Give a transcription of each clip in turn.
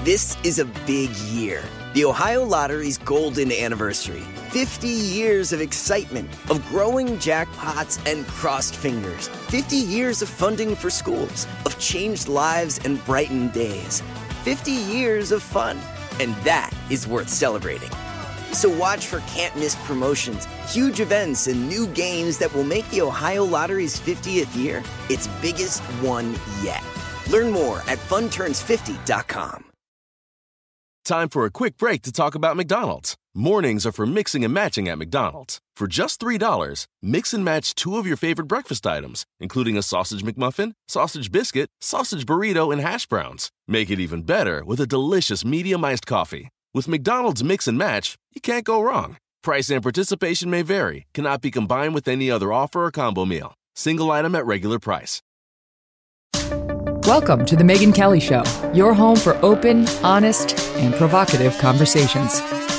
This is a big year. The Ohio Lottery's golden anniversary. 50 years of excitement, of growing jackpots and crossed fingers. 50 years of funding for schools, of changed lives and brightened days. 50 years of fun. And that is worth celebrating. So watch for can't-miss promotions, huge events, and new games that will make the Ohio Lottery's 50th year its biggest one yet. Learn more at funturns50.com. Time for a quick break to talk about McDonald's. Mornings are for mixing and matching at McDonald's. For just $3, mix and match 2 of your favorite breakfast items, including a sausage McMuffin, sausage biscuit, sausage burrito, and hash browns. Make it even better with a delicious medium iced coffee. With McDonald's Mix and Match, you can't go wrong. Price and participation may vary, cannot be combined with any other offer or combo meal. Single item at regular price. Welcome to The Megyn Kelly Show, your home for open, honest, and provocative conversations.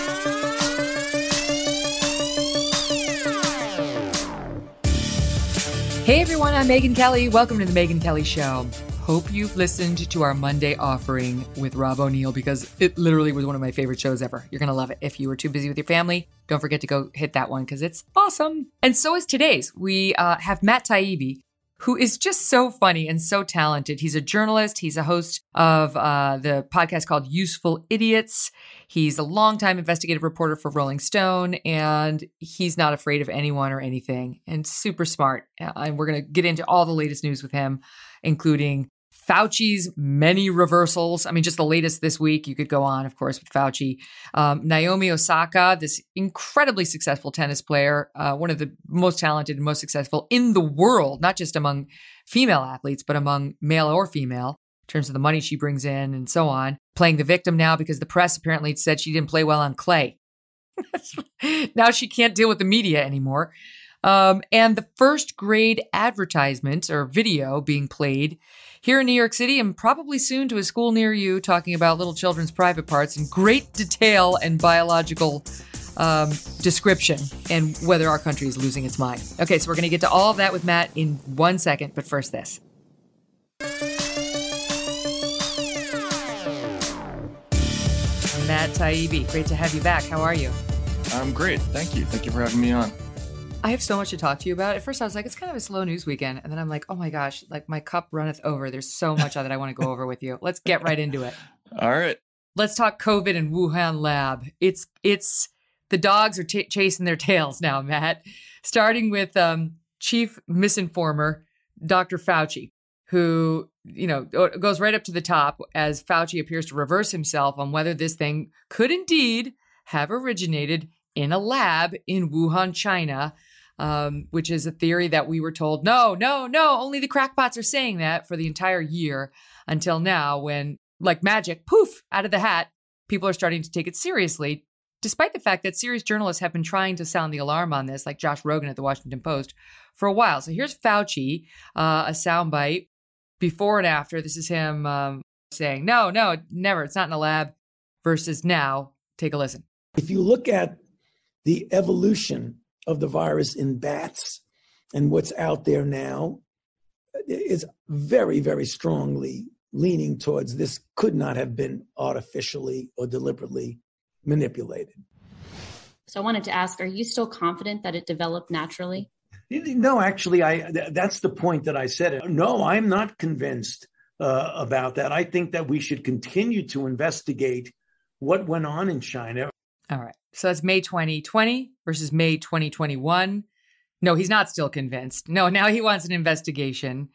Hey everyone, I'm Megyn Kelly. Welcome to The Megyn Kelly Show. Hope you've listened to our Monday offering with Rob O'Neill because it literally was one of my favorite shows ever. You're going to love it. If you were too busy with your family, don't forget to go hit that one because it's awesome. And so is today's. We have Matt Taibbi, who is just so funny and so talented. He's a journalist. He's a host of the podcast called Useful Idiots. He's a longtime investigative reporter for Rolling Stone, and he's not afraid of anyone or anything and super smart. And we're going to get into all the latest news with him, including Fauci's many reversals. I mean, just the latest this week. You could go on, of course, with Fauci. Naomi Osaka, this incredibly successful tennis player, one of the most talented and most successful in the world, not just among female athletes, but among male or female, in terms of the money she brings in and so on. Playing the victim now because the press apparently said she didn't play well on clay. Now she can't deal with the media anymore. And the first grade advertisement or video being played here in New York City and probably soon to a school near you, talking about little children's private parts in great detail and biological description and whether our country is losing its mind. Okay, so we're going to get to all of that with Matt in 1 second, but first this. Matt Taibbi, great to have you back. How are you? I'm great. Thank you. Thank you for having me on. I have so much to talk to you about. At first I was like, it's kind of a slow news weekend. And then I'm like, oh my gosh, like my cup runneth over. There's so much that I want to go over with you. Let's get right into it. All right. Let's talk COVID and Wuhan lab. It's the dogs are chasing their tails now, Matt. Starting with chief misinformer, Dr. Fauci, who, goes right up to the top as Fauci appears to reverse himself on whether this thing could indeed have originated in a lab in Wuhan, China. Which is a theory that we were told, no, only the crackpots are saying that for the entire year until now when, like magic, poof, out of the hat, people are starting to take it seriously, despite the fact that serious journalists have been trying to sound the alarm on this, like Josh Rogan at the Washington Post, for a while. So here's Fauci, a soundbite before and after. This is him saying, no, never, it's not in a lab, versus now. Take a listen. If you look at the evolution of the virus in bats and what's out there now is very, very strongly leaning towards this could not have been artificially or deliberately manipulated. So I wanted to ask, are you still confident that it developed naturally? No, actually, that's the point that I said. No, I'm not convinced about that. I think that we should continue to investigate what went on in China. All right. So that's May 2020 versus May 2021. No, he's not still convinced. No, now he wants an investigation.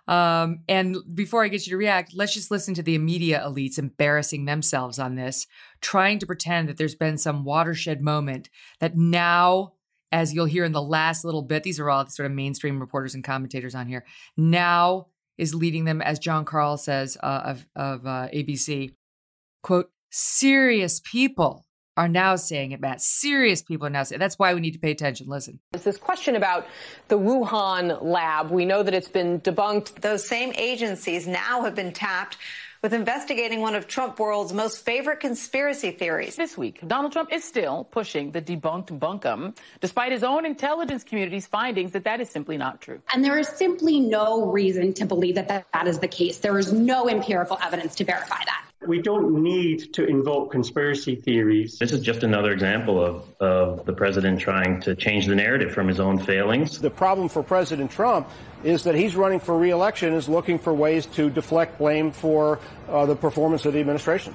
And before I get you to react, let's just listen to the media elites embarrassing themselves on this, trying to pretend that there's been some watershed moment that now, as you'll hear in the last little bit, these are all the sort of mainstream reporters and commentators on here, now is leading them, as John Carl says of ABC, quote, serious people are now saying it, Matt. Serious people are now saying it. That's why we need to pay attention. Listen. It's this question about the Wuhan lab. We know that it's been debunked. Those same agencies now have been tapped with investigating one of Trump world's most favorite conspiracy theories. This week, Donald Trump is still pushing the debunked bunkum, despite his own intelligence community's findings that is simply not true. And there is simply no reason to believe that is the case. There is no empirical evidence to verify that. We don't need to invoke conspiracy theories. This is just another example of the president trying to change the narrative from his own failings. The problem for President Trump is that he's running for re-election, is looking for ways to deflect blame for the performance of the administration.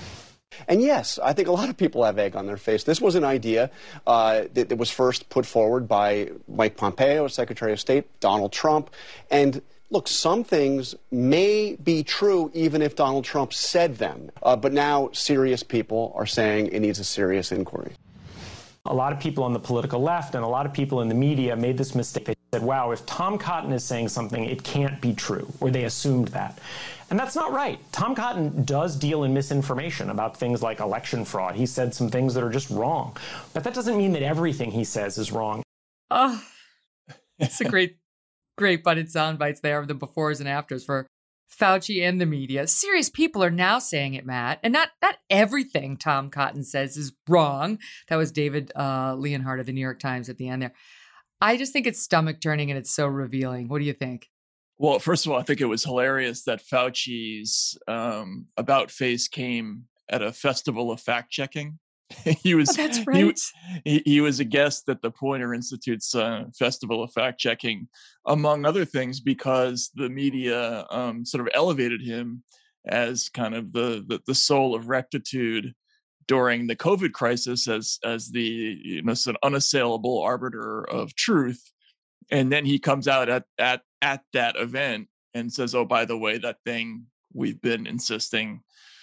And yes, I think a lot of people have egg on their face. This was an idea that was first put forward by Mike Pompeo, Secretary of State, Donald Trump, and look, some things may be true even if Donald Trump said them, but now serious people are saying it needs a serious inquiry. A lot of people on the political left and a lot of people in the media made this mistake. They said, wow, if Tom Cotton is saying something, it can't be true, or they assumed that. And that's not right. Tom Cotton does deal in misinformation about things like election fraud. He said some things that are just wrong, but that doesn't mean that everything he says is wrong. Oh, it's a great budded sound bites there of the befores and afters for Fauci and the media. Serious people are now saying it, Matt, and not everything Tom Cotton says is wrong. That was David Leonhardt of the New York Times at the end there. I just think it's stomach turning and it's so revealing. What do you think? Well, first of all, I think it was hilarious that Fauci's about face came at a festival of fact checking. He was that's right. He was a guest at the Poynter Institute's Festival of Fact Checking, among other things, because the media sort of elevated him as kind of the soul of rectitude during the COVID crisis, as the sort of unassailable arbiter of truth. And then he comes out at that event and says, "Oh, by the way, that thing we've been insisting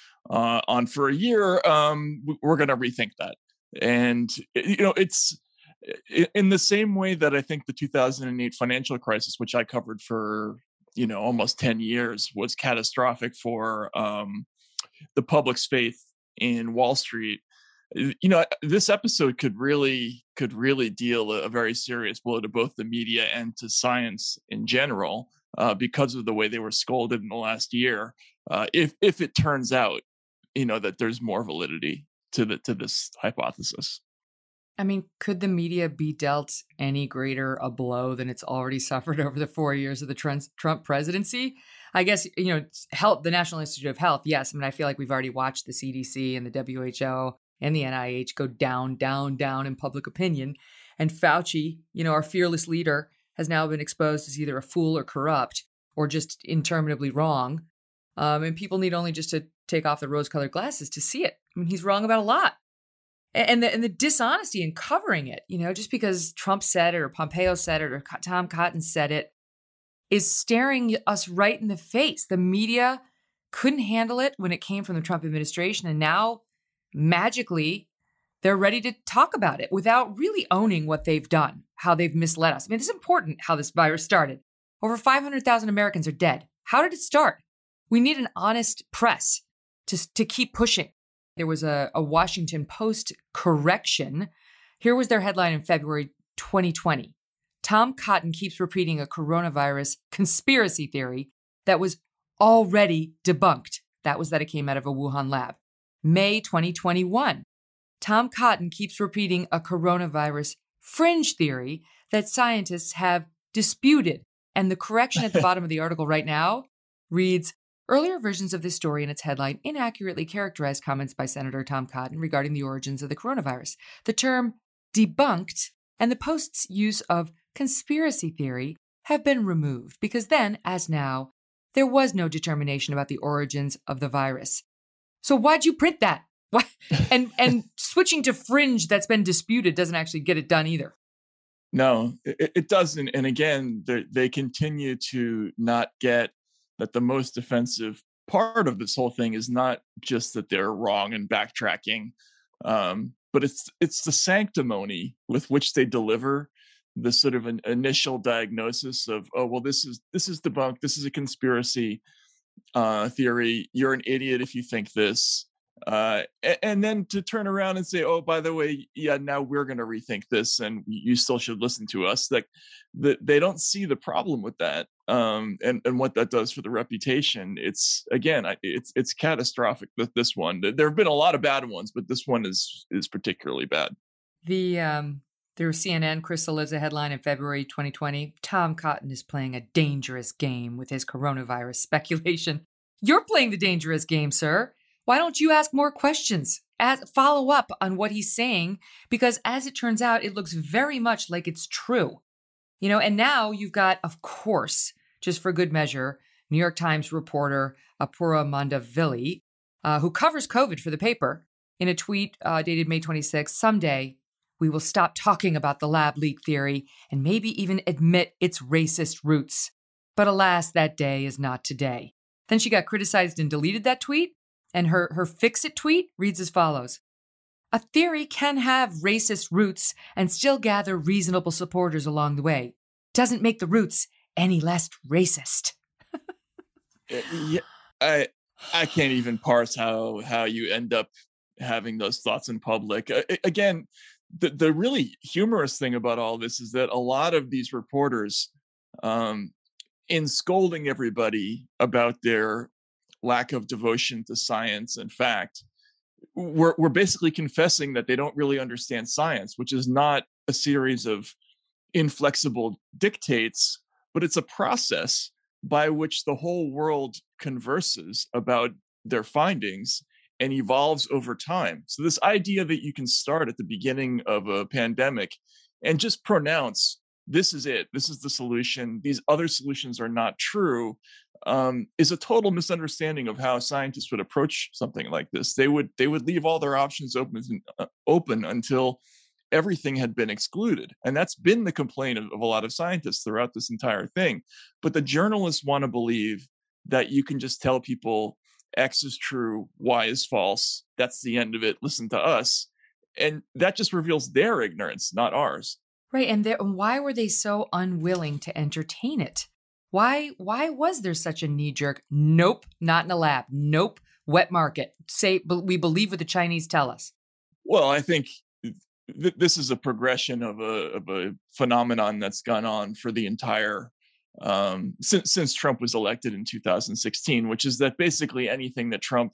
on for a year, we're going to rethink that." And it's in the same way that I think the 2008 financial crisis, which I covered for almost 10 years, was catastrophic for the public's faith in Wall Street. This episode could really deal a very serious blow to both the media and to science in general, because of the way they were scolded in the last year. If it turns out that there's more validity to this hypothesis. I mean, could the media be dealt any greater a blow than it's already suffered over the 4 years of the Trump presidency? I guess, health, the National Institute of Health, yes. I mean, I feel like we've already watched the CDC and the WHO and the NIH go down, down, down in public opinion. And Fauci, our fearless leader, has now been exposed as either a fool or corrupt or just interminably wrong. And people need only just to take off the rose-colored glasses to see it. I mean, he's wrong about a lot. And the dishonesty in covering it, just because Trump said it or Pompeo said it or Tom Cotton said it, is staring us right in the face. The media couldn't handle it when it came from the Trump administration. And now, magically, they're ready to talk about it without really owning what they've done, how they've misled us. I mean, this is important how this virus started. Over 500,000 Americans are dead. How did it start? We need an honest press to keep pushing. There was a Washington Post correction. Here was their headline in February 2020. Tom Cotton keeps repeating a coronavirus conspiracy theory that was already debunked. That was that it came out of a Wuhan lab. May 2021. Tom Cotton keeps repeating a coronavirus fringe theory that scientists have disputed. And the correction at the bottom of the article right now reads, earlier versions of this story in its headline inaccurately characterized comments by Senator Tom Cotton regarding the origins of the coronavirus. The term debunked and the Post's use of conspiracy theory have been removed because then, as now, there was no determination about the origins of the virus. So why'd you print that? Why? And switching to fringe that's been disputed doesn't actually get it done either. No, it doesn't. And again, they continue to not get that the most offensive part of this whole thing is not just that they're wrong and backtracking, but it's the sanctimony with which they deliver the sort of an initial diagnosis of, oh, well, this is debunked. This is a conspiracy theory. You're an idiot if you think this. And then to turn around and say, oh, by the way, yeah, now we're going to rethink this and you still should listen to us. Like they don't see the problem with that. And what that does for the reputation. It's catastrophic with this one. There have been a lot of bad ones, but this one is particularly bad. Through CNN, Crystal Lives a headline in February 2020. Tom Cotton is playing a dangerous game with his coronavirus speculation. You're playing the dangerous game, sir. Why don't you ask more questions? Follow up on what he's saying, because as it turns out, it looks very much like it's true. And now you've got, of course, just for good measure, New York Times reporter Apurva Mandavilli, who covers COVID for the paper, in a tweet dated May 26, someday we will stop talking about the lab leak theory and maybe even admit its racist roots. But alas, that day is not today. Then she got criticized and deleted that tweet, and her fix-it tweet reads as follows. A theory can have racist roots and still gather reasonable supporters along the way. Doesn't make the roots any less racist. Yeah, I can't even parse how you end up having those thoughts in public. Again, the really humorous thing about all this is that a lot of these reporters, in scolding everybody about their lack of devotion to science and fact, we're basically confessing that they don't really understand science, which is not a series of inflexible dictates, but it's a process by which the whole world converses about their findings and evolves over time. So this idea that you can start at the beginning of a pandemic and just pronounce, this is it, this is the solution, these other solutions are not true, is a total misunderstanding of how scientists would approach something like this. They would leave all their options open until everything had been excluded. And that's been the complaint of a lot of scientists throughout this entire thing. But the journalists want to believe that you can just tell people X is true, Y is false. That's the end of it. Listen to us. And that just reveals their ignorance, not ours. Right. And why were they so unwilling to entertain it? Why was there such a knee-jerk, nope, not in a lab, nope, wet market, say we believe what the Chinese tell us? Well, I think this is a progression of a phenomenon that's gone on for the entire since Trump was elected in 2016, which is that basically anything that Trump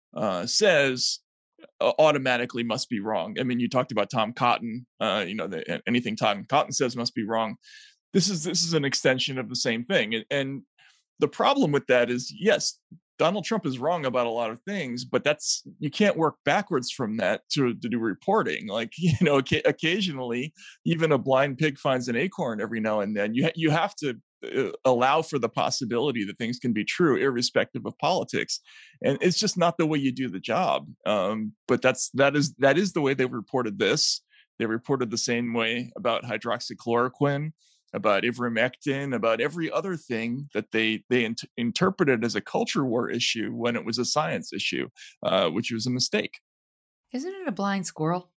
says automatically must be wrong. I mean, you talked about Tom Cotton. Anything Tom Cotton says must be wrong. This is an extension of the same thing, and the problem with that is, yes, Donald Trump is wrong about a lot of things, but you can't work backwards from that to do reporting. Like, occasionally, even a blind pig finds an acorn every now and then. You have to allow for the possibility that things can be true, irrespective of politics, and it's just not the way you do the job. But that is the way they reported this. They reported the same way about hydroxychloroquine, about ivermectin, about every other thing that they interpreted as a culture war issue when it was a science issue, which was a mistake. Isn't it a blind squirrel?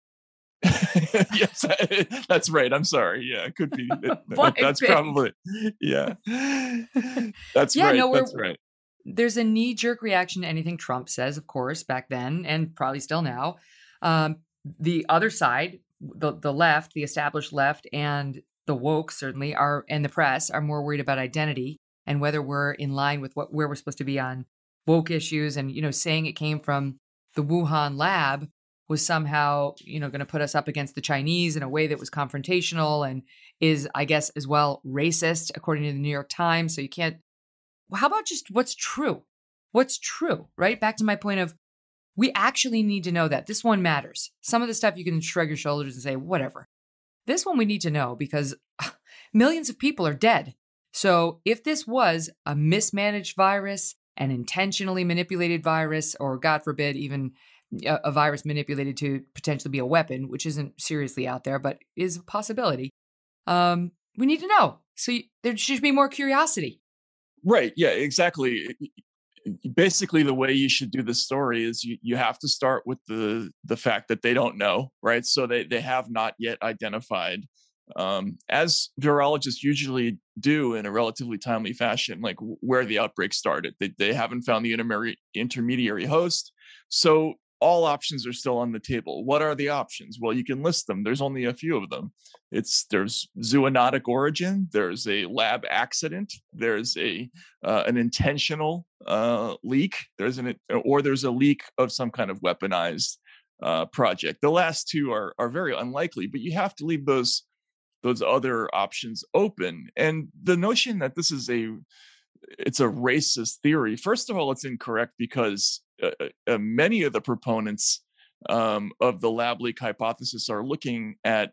Yes, that's right. I'm sorry. Yeah, it could be. That's probably, yeah. That's right. That's right. There's a knee-jerk reaction to anything Trump says, of course, back then, and probably still now. The other side, the left, the established left, and the woke certainly and the press are more worried about identity and whether we're in line with where we're supposed to be on woke issues. And, saying it came from the Wuhan lab was somehow, going to put us up against the Chinese in a way that was confrontational and is, I guess, as well racist, according to the New York Times. So you can't, how about just what's true? What's true, right? Back to my point of, we actually need to know that. This one matters. Some of the stuff you can shrug your shoulders and say, whatever. This one we need to know because millions of people are dead. So if this was a mismanaged virus, an intentionally manipulated virus, or God forbid, even a virus manipulated to potentially be a weapon, which isn't seriously out there, but is a possibility, we need to know. So there should be more curiosity. Right. Yeah, exactly. Basically, the way you should do the story is you have to start with the fact that they don't know, right? So they have not yet identified, as virologists usually do in a relatively timely fashion, like where the outbreak started. They haven't found the intermediary host. So all options are still on the table. What are the options? Well, you can list them. There's only a few of them. There's zoonotic origin. There's a lab accident. There's an intentional leak. There's a leak of some kind of weaponized project. The last two are very unlikely, but you have to leave those other options open. And the notion that this is it's a racist theory. First of all, it's incorrect because many of the proponents of the lab leak hypothesis are looking at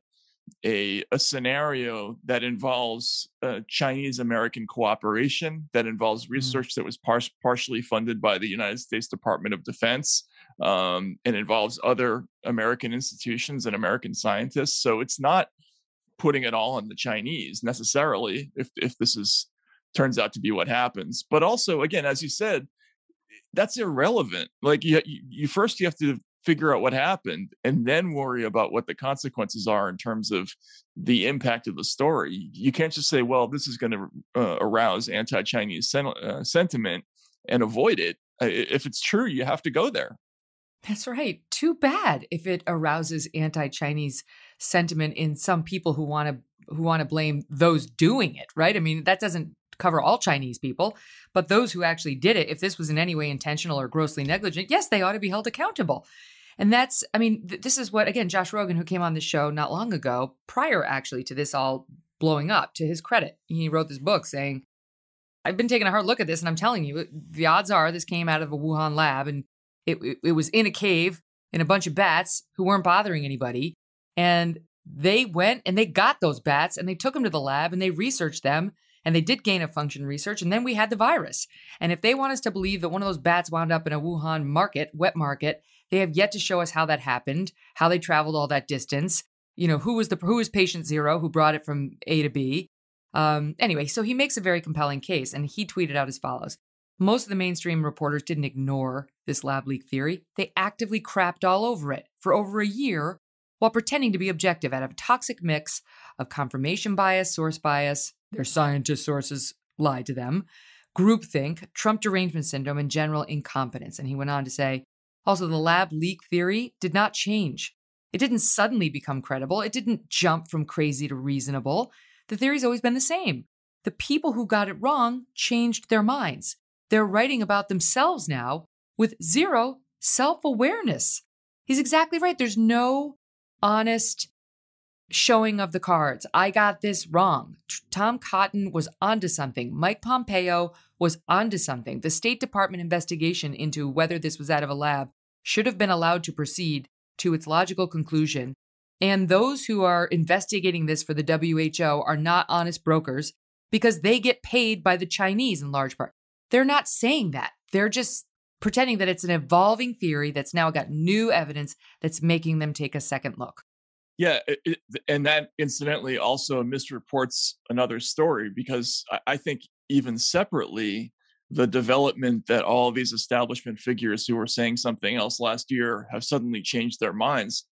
a scenario that involves Chinese American cooperation, that involves research that was partially funded by the United States Department of Defense, and involves other American institutions and American scientists. So it's not putting it all on the Chinese necessarily, if this turns out to be what happens. But also, again, as you said, that's irrelevant. Like you first you have to figure out what happened and then worry about what the consequences are in terms of the impact of the story. You can't just say, well, this is going to arouse anti-Chinese sentiment and avoid it. If it's true, you have to go there. That's right. Too bad if it arouses anti-Chinese sentiment in some people who want to blame those doing it, right? I mean, that doesn't cover all Chinese people, but those who actually did it, if this was in any way intentional or grossly negligent, yes, they ought to be held accountable. And that's, I mean, this is what, again, Josh Rogin, who came on the show not long ago, prior actually to this all blowing up, to his credit, he wrote this book saying, I've been taking a hard look at this and I'm telling you, the odds are this came out of a Wuhan lab and it was in a cave in a bunch of bats who weren't bothering anybody. And they went and they got those bats and they took them to the lab and they researched them. And they did gain of function research, and then we had the virus. And if they want us to believe that one of those bats wound up in a Wuhan wet market, they have yet to show us how that happened, how they traveled all that distance, who was patient zero, who brought it from A to B. Anyway, so he makes a very compelling case, and he tweeted out as follows. Most of the mainstream reporters didn't ignore this lab leak theory. They actively crapped all over it for over a year while pretending to be objective out of a toxic mix of confirmation bias, source bias, their scientist sources lied to them, groupthink, Trump derangement syndrome, and general incompetence. And he went on to say, also, the lab leak theory did not change. It didn't suddenly become credible. It didn't jump from crazy to reasonable. The theory's always been the same. The people who got it wrong changed their minds. They're writing about themselves now with zero self-awareness. He's exactly right. There's no honest showing of the cards. I got this wrong. Tom Cotton was onto something. Mike Pompeo was onto something. The State Department investigation into whether this was out of a lab should have been allowed to proceed to its logical conclusion. And those who are investigating this for the WHO are not honest brokers because they get paid by the Chinese in large part. They're not saying that. They're just pretending that it's an evolving theory that's now got new evidence that's making them take a second look. Yeah, and that incidentally also misreports another story, because I think even separately, the development that all these establishment figures who were saying something else last year have suddenly changed their minds,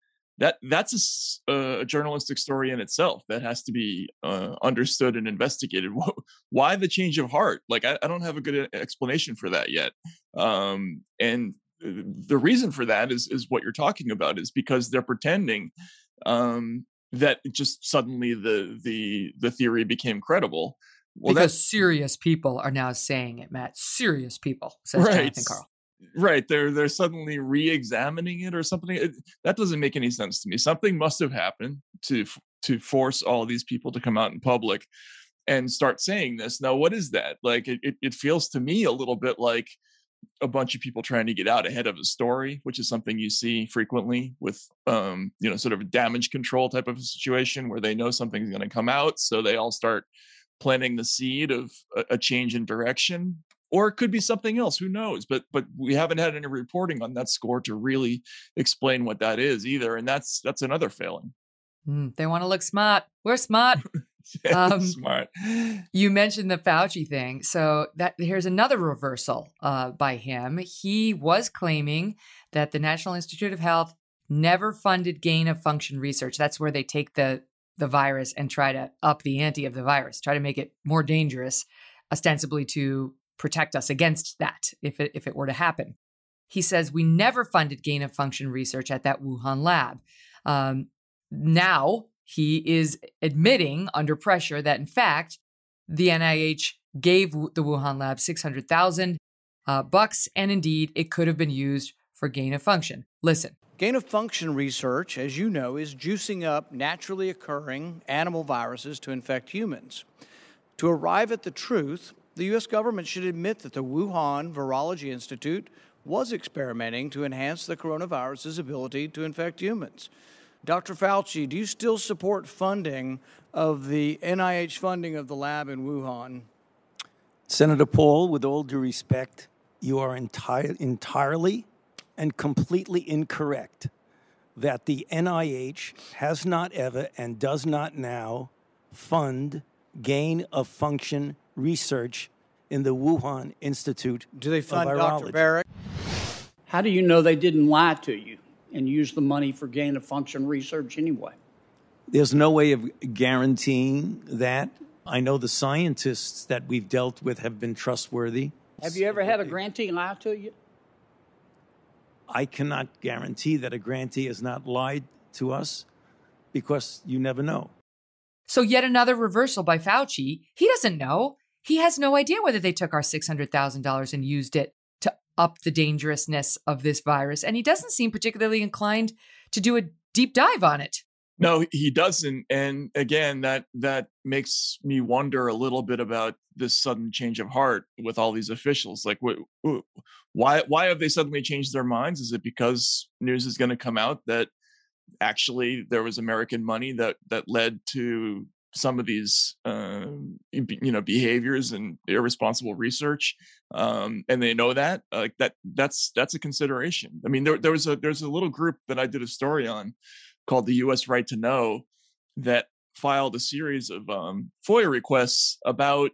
that's a journalistic story in itself that has to be understood and investigated. Why the change of heart? Like, I don't have a good explanation for that yet. And the reason for that is what you're talking about, is because they're pretending that just suddenly the theory became credible. Well, because serious people are now saying it, Matt. Serious people, says Jonathan Karl. Right. They're suddenly re-examining it or something. That doesn't make any sense to me. Something must have happened to force all these people to come out in public and start saying this. Now, what is that? Like, it feels to me a little bit like a bunch of people trying to get out ahead of a story, which is something you see frequently with, sort of a damage control type of a situation where they know something's going to come out. So they all start planting the seed of a change in direction, or it could be something else. Who knows? But we haven't had any reporting on that score to really explain what that is either. And that's another failing. They want to look smart. We're smart. Smart. You mentioned the Fauci thing. So here's another reversal by him. He was claiming that the National Institute of Health never funded gain of function research. That's where they take the virus and try to up the ante of the virus, try to make it more dangerous, ostensibly to protect us against that if it were to happen. He says we never funded gain of function research at that Wuhan lab. Now he is admitting under pressure that, in fact, the NIH gave the Wuhan lab $600,000 and indeed it could have been used for gain of function. Listen. Gain of function research, as you know, is juicing up naturally occurring animal viruses to infect humans. To arrive at the truth, the U.S. government should admit that the Wuhan Virology Institute was experimenting to enhance the coronavirus's ability to infect humans. Dr. Fauci, do you still support funding of the NIH funding of the lab in Wuhan? Senator Paul, with all due respect, you are entirely and completely incorrect that the NIH has not ever and does not now fund gain-of-function research in the Wuhan Institute of Virology. Do they fund Dr. Barrick? How do you know they didn't lie to you and use the money for gain-of-function research anyway? There's no way of guaranteeing that. I know the scientists that we've dealt with have been trustworthy. Have you ever had a grantee lie to you? I cannot guarantee that a grantee has not lied to us because you never know. So yet another reversal by Fauci. He doesn't know. He has no idea whether they took our $600,000 and used it to up the dangerousness of this virus. And he doesn't seem particularly inclined to do a deep dive on it. No, he doesn't. And again, that makes me wonder a little bit about this sudden change of heart with all these officials. Like, why have they suddenly changed their minds? Is it because news is going to come out that actually there was American money that led to some of these behaviors and irresponsible research, and they know that? That's a consideration. I mean, there's a little group that I did a story on called the U.S. Right to Know that filed a series of FOIA requests about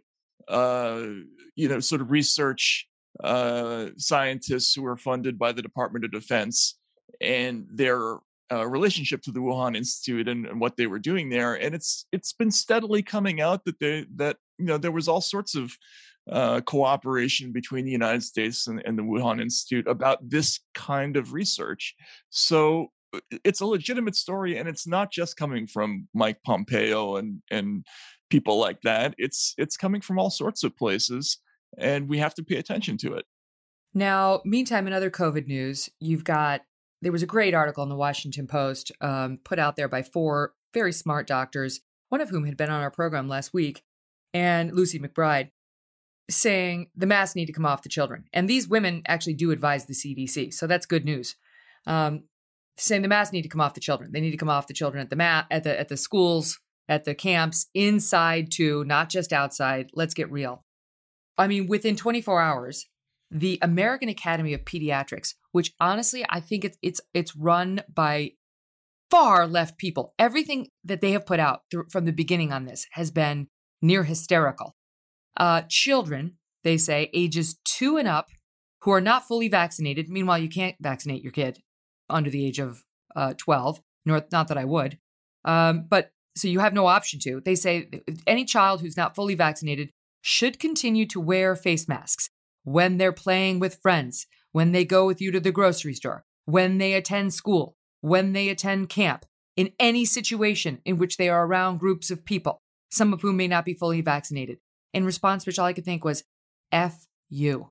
sort of research scientists who were funded by the Department of Defense and their relationship to the Wuhan Institute and what they were doing there. And it's been steadily coming out that there was all sorts of cooperation between the United States and the Wuhan Institute about this kind of research. So it's a legitimate story, and it's not just coming from Mike Pompeo and people like that. It's coming from all sorts of places, and we have to pay attention to it. Now, meantime, in other COVID news, there was a great article in the Washington Post put out there by 4 very smart doctors, one of whom had been on our program last week, and Lucy McBride, saying the masks need to come off the children. And these women actually do advise the CDC, so that's good news. Saying the masks need to come off the children. They need to come off the children at the schools, at the camps, inside too, not just outside. Let's get real. I mean, within 24 hours, the American Academy of Pediatrics, which honestly, I think it's run by far left people. Everything that they have put out from the beginning on this has been near hysterical. Children, they say, ages 2 and up, who are not fully vaccinated. Meanwhile, you can't vaccinate your kid under the age of 12, not that I would. But so you have no option to. They say any child who's not fully vaccinated should continue to wear face masks when they're playing with friends, when they go with you to the grocery store, when they attend school, when they attend camp, in any situation in which they are around groups of people, some of whom may not be fully vaccinated. In response, which all I could think was, F you.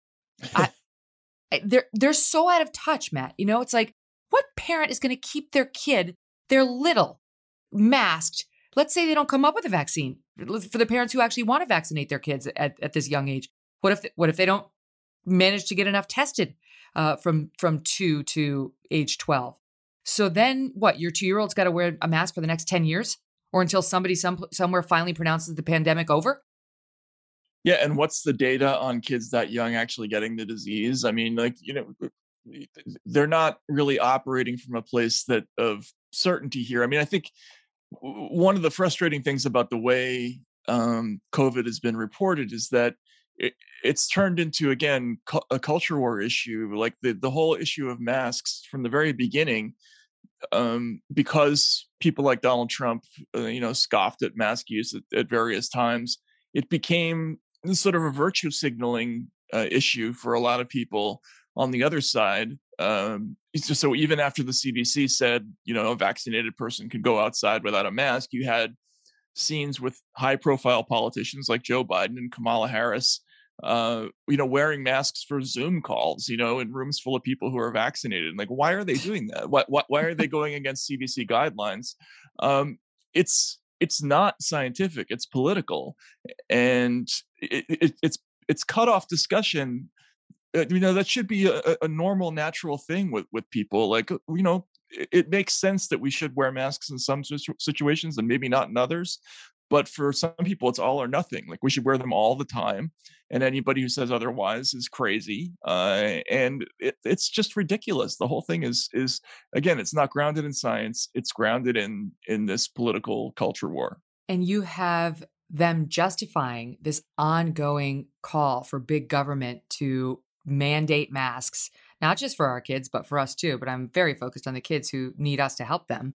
They're so out of touch, Matt. You know, it's like, what parent is going to keep their kid, their little, masked? Let's say they don't come up with a vaccine. For the parents who actually want to vaccinate their kids at this young age, what if they don't manage to get enough tested from 2 to age 12? So then what? Your 2-year-old's got to wear a mask for the next 10 years, or until somebody somewhere finally pronounces the pandemic over? Yeah, and what's the data on kids that young actually getting the disease? I mean, they're not really operating from a place of certainty here. I mean, I think one of the frustrating things about the way COVID has been reported is that it's turned into, again, a culture war issue. Like the whole issue of masks from the very beginning, because people like Donald Trump, scoffed at mask use at various times, it became sort of a virtue signaling issue for a lot of people on the other side. So even after the CDC said, a vaccinated person could go outside without a mask, you had scenes with high profile politicians like Joe Biden and Kamala Harris, wearing masks for Zoom calls, in rooms full of people who are vaccinated. Like, why are they doing that? Why are they going against CDC guidelines? It's not scientific, it's political. And it's cutoff discussion. That should be a normal, natural thing with people. Like, it makes sense that we should wear masks in some situations and maybe not in others. But for some people, it's all or nothing. Like, we should wear them all the time. And anybody who says otherwise is crazy. And it's just ridiculous. The whole thing is again, it's not grounded in science. It's grounded in this political culture war. And you have them justifying this ongoing call for big government to mandate masks, not just for our kids, but for us too. But I'm very focused on the kids who need us to help them.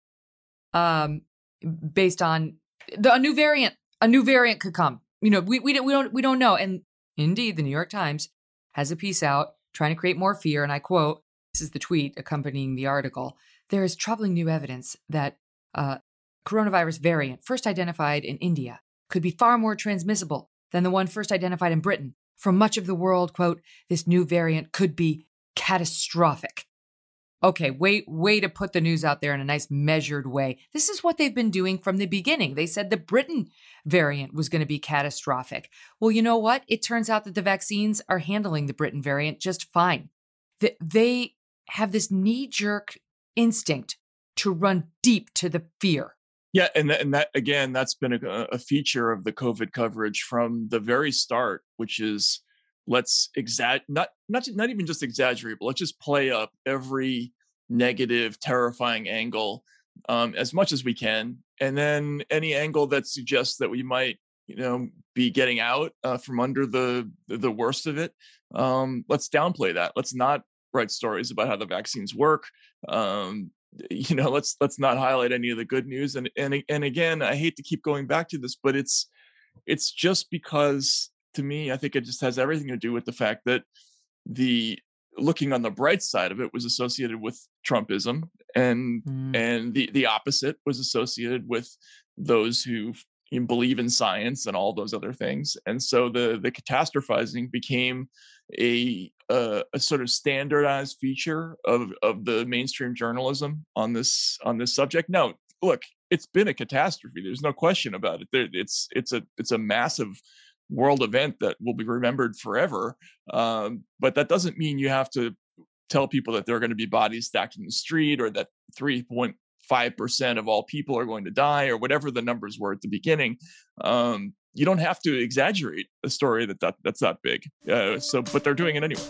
Based on a new variant could come. We don't know. And indeed, the New York Times has a piece out trying to create more fear. And I quote, this is the tweet accompanying the article: "There is troubling new evidence that coronavirus variant first identified in India could be far more transmissible than the one first identified in Britain. For much of the world, quote, this new variant could be catastrophic." Okay, way to put the news out there in a nice measured way. This is what they've been doing from the beginning. They said the Britain variant was going to be catastrophic. Well, you know what? It turns out that the vaccines are handling the Britain variant just fine. They have this knee-jerk instinct to run deep to the fear. Yeah, and that again, that's been a feature of the COVID coverage from the very start, which is let's not even just exaggerate, but let's just play up every negative, terrifying angle as much as we can, and then any angle that suggests that we might, be getting out from under the worst of it. Let's downplay that. Let's not write stories about how the vaccines work. Let's not highlight any of the good news. And again, I hate to keep going back to this, but it's just because, to me, I think it just has everything to do with the fact that the looking on the bright side of it was associated with Trumpism, and the opposite was associated with those who believe in science and all those other things. And so the catastrophizing became a sort of standardized feature of the mainstream journalism on this subject. Now, look, it's been a catastrophe. There's no question about it. It's a massive world event that will be remembered forever. But that doesn't mean you have to tell people that there are going to be bodies stacked in the street, or that 3.5% of all people are going to die, or whatever the numbers were at the beginning. You don't have to exaggerate a story that's that big. But they're doing it anyway.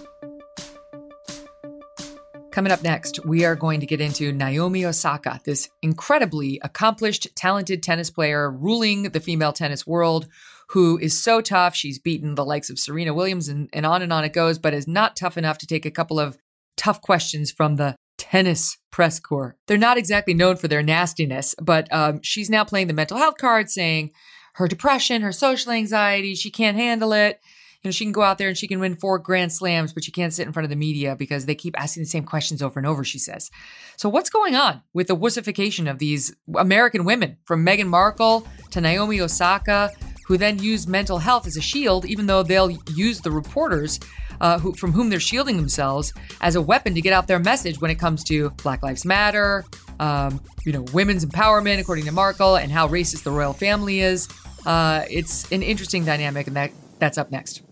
Coming up next, we are going to get into Naomi Osaka, this incredibly accomplished, talented tennis player ruling the female tennis world, who is so tough. She's beaten the likes of Serena Williams and on it goes, but is not tough enough to take a couple of tough questions from the tennis press corps. They're not exactly known for their nastiness, but she's now playing the mental health card, saying her depression, her social anxiety, she can't handle it. She can go out there and she can win 4 Grand Slams, but she can't sit in front of the media because they keep asking the same questions over and over, she says. So what's going on with the wussification of these American women, from Meghan Markle to Naomi Osaka, who then use mental health as a shield, even though they'll use the reporters from whom they're shielding themselves as a weapon to get out their message when it comes to Black Lives Matter, women's empowerment, according to Markle, and how racist the royal family is. It's an interesting dynamic, and that's up next.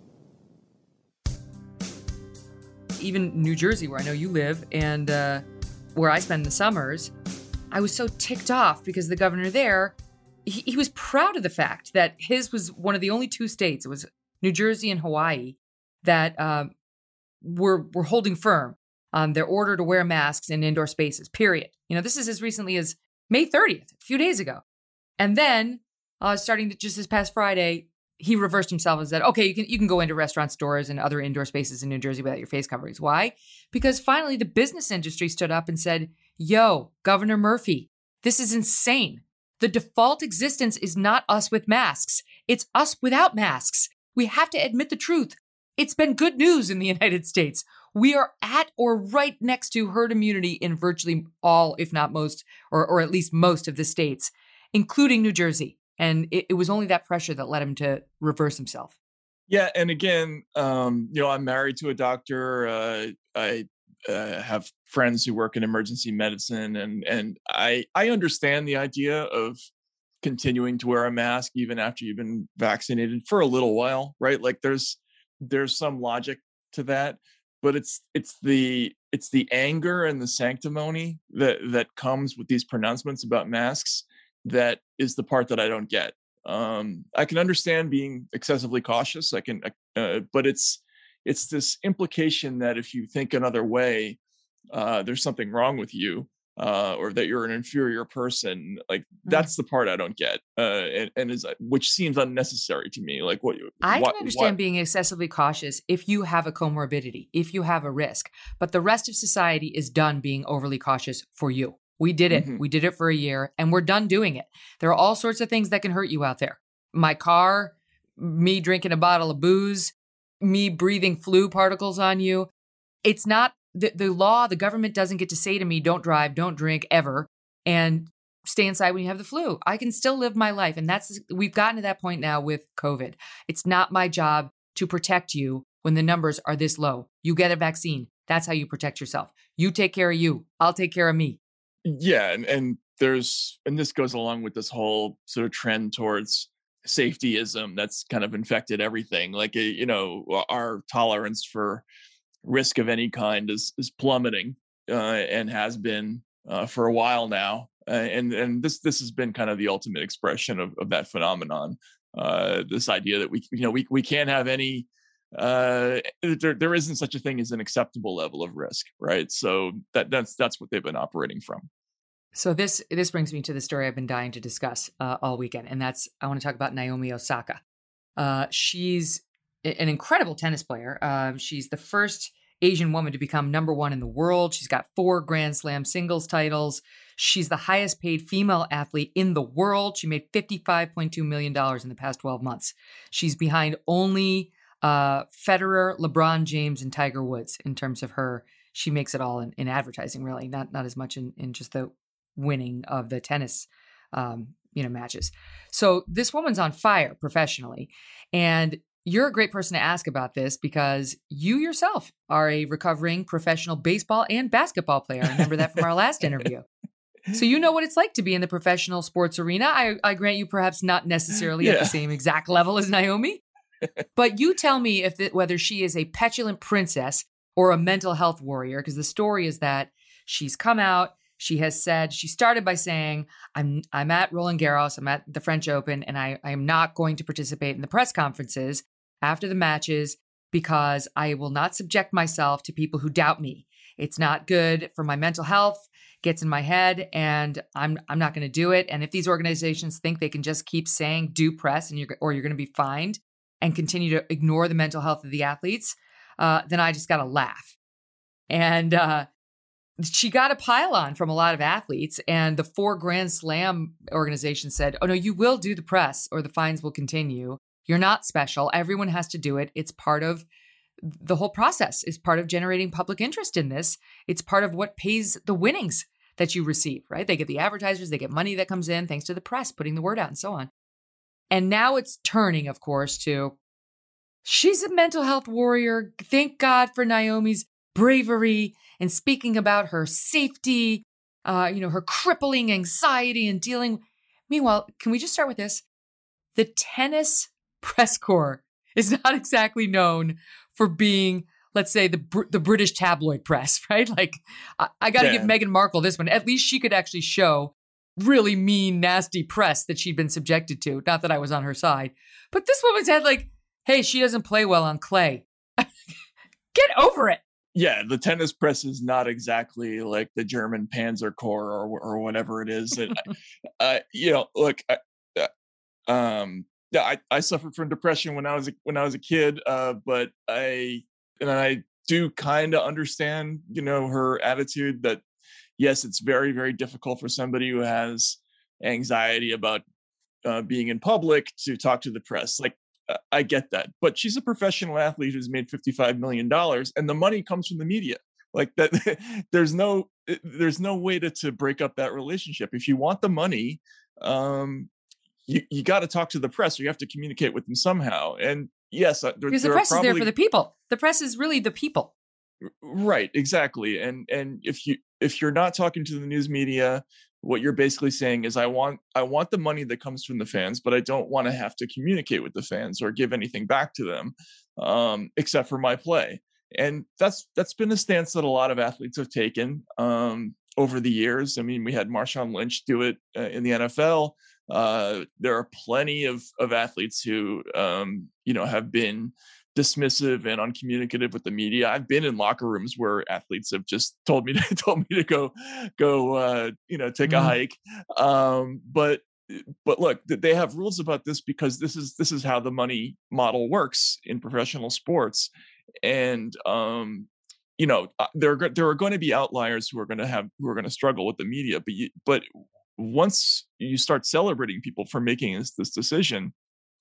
Even New Jersey, where I know you live, and where I spend the summers, I was so ticked off because the governor there, he was proud of the fact that his was one of the only 2 states, it was New Jersey and Hawaii, that were holding firm on their order to wear masks in indoor spaces, period. This is as recently as May 30th, a few days ago. And then, starting just this past Friday, he reversed himself and said, okay, you can go into restaurants, stores, and other indoor spaces in New Jersey without your face coverings. Why? Because finally the business industry stood up and said, yo, Governor Murphy, this is insane. The default existence is not us with masks. It's us without masks. We have to admit the truth. It's been good news in the United States. We are at or right next to herd immunity in virtually all, if not most, or at least most of the states, including New Jersey. And it was only that pressure that led him to reverse himself. Yeah. And again, I'm married to a doctor. I have friends who work in emergency medicine, and I understand the idea of continuing to wear a mask even after you've been vaccinated for a little while, right? Like there's there's some logic to that, but it's the anger and the sanctimony that comes with these pronouncements about masks that is the part that I don't get. I can understand being excessively cautious. But it's this implication that if you think another way, there's something wrong with you, or that you're an inferior person. Like that's the part I don't get, which seems unnecessary to me. Like I can understand being excessively cautious if you have a comorbidity, if you have a risk, but the rest of society is done being overly cautious for you. We did it. Mm-hmm. We did it for a year and we're done doing it. There are all sorts of things that can hurt you out there. My car, me drinking a bottle of booze, me breathing flu particles on you. It's not the law. The government doesn't get to say to me, don't drive, don't drink ever, and stay inside when you have the flu. I can still live my life. And we've gotten to that point now with COVID. It's not my job to protect you when the numbers are this low. You get a vaccine. That's how you protect yourself. You take care of you. I'll take care of me. Yeah. And this goes along with this whole sort of trend towards safetyism that's kind of infected everything. Like, our tolerance for risk of any kind is plummeting, and has been for a while now. And this has been kind of the ultimate expression of that phenomenon. This idea that we can't have any, there isn't such a thing as an acceptable level of risk, right? So that's what they've been operating from. So this brings me to the story I've been dying to discuss all weekend, and I want to talk about Naomi Osaka. She's an incredible tennis player. She's the first Asian woman to become number one in the world. She's got 4 Grand Slam singles titles. She's the highest paid female athlete in the world. She made $55.2 million in the past 12 months. She's behind only Federer, LeBron James, and Tiger Woods in terms of her. She makes it all in advertising, really, not as much in just the winning of the tennis matches. So this woman's on fire professionally. And you're a great person to ask about this because you yourself are a recovering professional baseball and basketball player. I remember that from our last interview. So you know what it's like to be in the professional sports arena. I grant you perhaps not necessarily at the same exact level as Naomi, but you tell me whether she is a petulant princess or a mental health warrior, because the story is that she's come out. She has said, she started by saying, I'm at Roland Garros, I'm at the French Open, and I am not going to participate in the press conferences after the matches because I will not subject myself to people who doubt me. It's not good for my mental health, gets in my head, and I'm not going to do it. And if these organizations think they can just keep saying do press and you're going to be fined and continue to ignore the mental health of the athletes, then I just got to laugh. And she got a pile-on from a lot of athletes, and the 4 Grand Slam organization said, oh no, you will do the press or the fines will continue. You're not special. Everyone has to do it. It's part of the whole process. It's part of generating public interest in this. It's part of what pays the winnings that you receive, right? They get the advertisers, they get money that comes in thanks to the press, putting the word out and so on. And now it's turning, of course, to she's a mental health warrior. Thank God for Naomi's bravery and speaking about her safety, her crippling anxiety and dealing. Meanwhile, can we just start with this? The tennis press corps is not exactly known for being, let's say, the British tabloid press, right? Like, I got to give Meghan Markle this one. At least she could actually show really mean, nasty press that she'd been subjected to. Not that I was on her side. But this woman's had like, hey, she doesn't play well on clay. Get over it. Yeah, the tennis press is not exactly like the German Panzer Corps or whatever it is. And, look, I suffered from depression when I was a kid, but I do kind of understand, her attitude that yes, it's very, very difficult for somebody who has anxiety about being in public to talk to the press. Like, I get that, but she's a professional athlete who's made $55 million, and the money comes from the media. Like that, there's no way to break up that relationship. If you want the money, you got to talk to the press, or you have to communicate with them somehow. And yes, because the press is there for the people. The press is really the people. Right, exactly. And if you're not talking to the news media, what you're basically saying is I want the money that comes from the fans, but I don't want to have to communicate with the fans or give anything back to them, except for my play. And that's been a stance that a lot of athletes have taken over the years. I mean, we had Marshawn Lynch do it in the NFL. There are plenty of athletes who have been dismissive and uncommunicative with the media. I've been in locker rooms where athletes have just told me to go take a hike. But look, they have rules about this because this is how the money model works in professional sports. And there are going to be outliers who are going to struggle with the media. But once you start celebrating people for making this decision,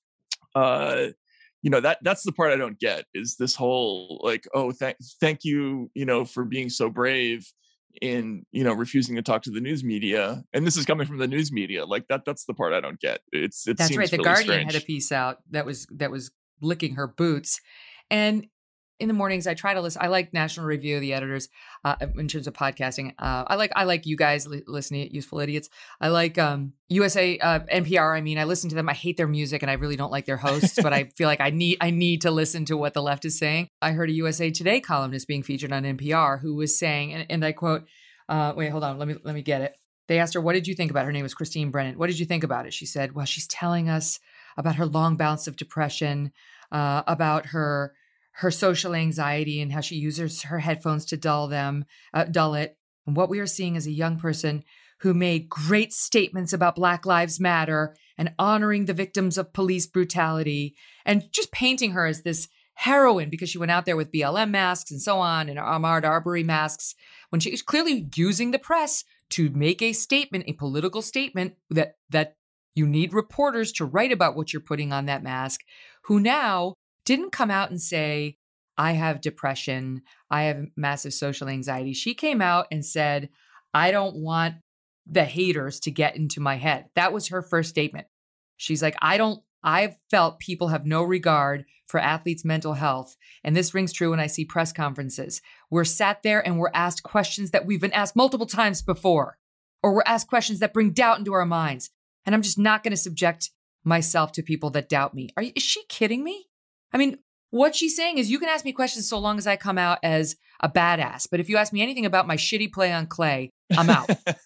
that's the part I don't get, is this whole like, oh, thank you, for being so brave in, refusing to talk to the news media. And this is coming from the news media. Like that's the part I don't get. That's right. The really Guardian strange. had a piece out that was licking her boots. And in the mornings, I try to listen. I like National Review, the editors, in terms of podcasting. I like you guys listening at Useful Idiots. I like USA, NPR. I mean, I listen to them. I hate their music, and I really don't like their hosts. But I feel like I need to listen to what the left is saying. I heard a USA Today columnist being featured on NPR who was saying, and I quote, wait, hold on, let me get it. They asked her, "What did you think about?" Her name was Christine Brennan. "What did you think about it?" She said, "Well, she's telling us about her long bouts of depression, about her social anxiety and how she uses her headphones to dull it. And what we are seeing is a young person who made great statements about Black Lives Matter and honoring the victims of police brutality, and just painting her as this heroine because she went out there with BLM masks and so on, and Ahmaud Arbery masks, when she was clearly using the press to make a statement, a political statement that you need reporters to write about what you're putting on that mask, who now didn't come out and say, I have depression, I have massive social anxiety. She came out and said, I don't want the haters to get into my head. That was her first statement. She's like, I've felt people have no regard for athletes' mental health. And this rings true when I see press conferences. We're sat there and we're asked questions that we've been asked multiple times before, or we're asked questions that bring doubt into our minds. And I'm just not going to subject myself to people that doubt me. Is she kidding me? I mean, what she's saying is you can ask me questions so long as I come out as a badass. But if you ask me anything about my shitty play on clay, I'm out.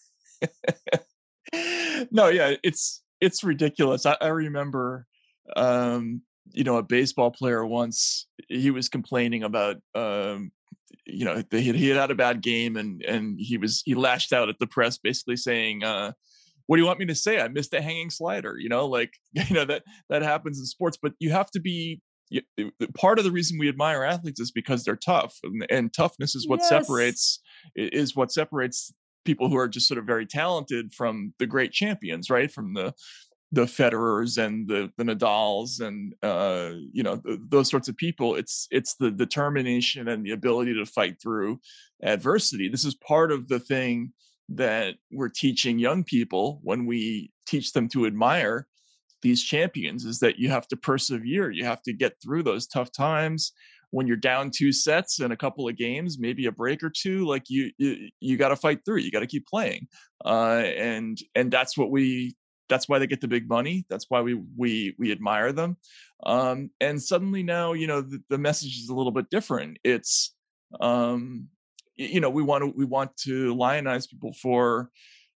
No, yeah, it's ridiculous. I remember, a baseball player once, he was complaining about, he had a bad game and he lashed out at the press basically saying, what do you want me to say? I missed a hanging slider, that happens in sports, but you have to be, part of the reason we admire athletes is because they're tough, and toughness is what separates people who are just sort of very talented from the great champions, right? From the Federers and the Nadals and those sorts of people. It's the determination and the ability to fight through adversity. This is part of the thing that we're teaching young people when we teach them to admire these champions, is that you have to persevere. You have to get through those tough times when you're down 2 sets in a couple of games, maybe a break or two. Like you got to fight through. You got to keep playing, and that's why they get the big money. That's why we admire them. And suddenly now, the message is a little bit different. It's we want to lionize people for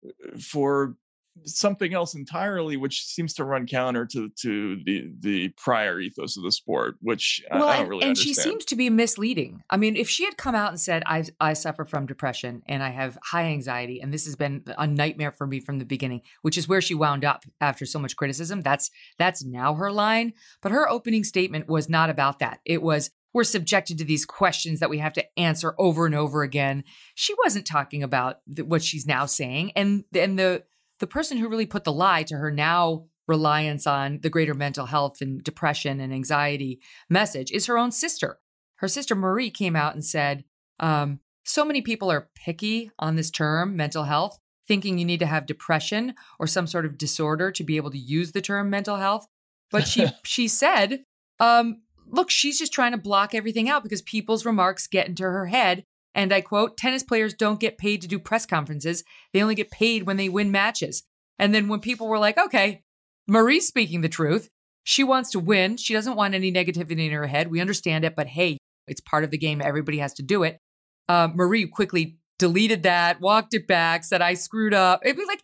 something else entirely, which seems to run counter to the prior ethos of the sport, which I don't really understand. And she seems to be misleading. I mean, if she had come out and said, I suffer from depression and I have high anxiety, and this has been a nightmare for me from the beginning, which is where she wound up after so much criticism, that's now her line. But her opening statement was not about that. It was, we're subjected to these questions that we have to answer over and over again. She wasn't talking about what she's now saying. And the person who really put the lie to her now reliance on the greater mental health and depression and anxiety message is her own sister. Her sister Marie came out and said, so many people are picky on this term, mental health, thinking you need to have depression or some sort of disorder to be able to use the term mental health. But she said, look, she's just trying to block everything out because people's remarks get into her head And I quote, tennis players don't get paid to do press conferences. They only get paid when they win matches. And then when people were like, okay, Marie's speaking the truth. She wants to win. She doesn't want any negativity in her head. We understand it, but hey, it's part of the game. Everybody has to do it. Marie quickly deleted that, walked it back, said, I screwed up. It'd be like,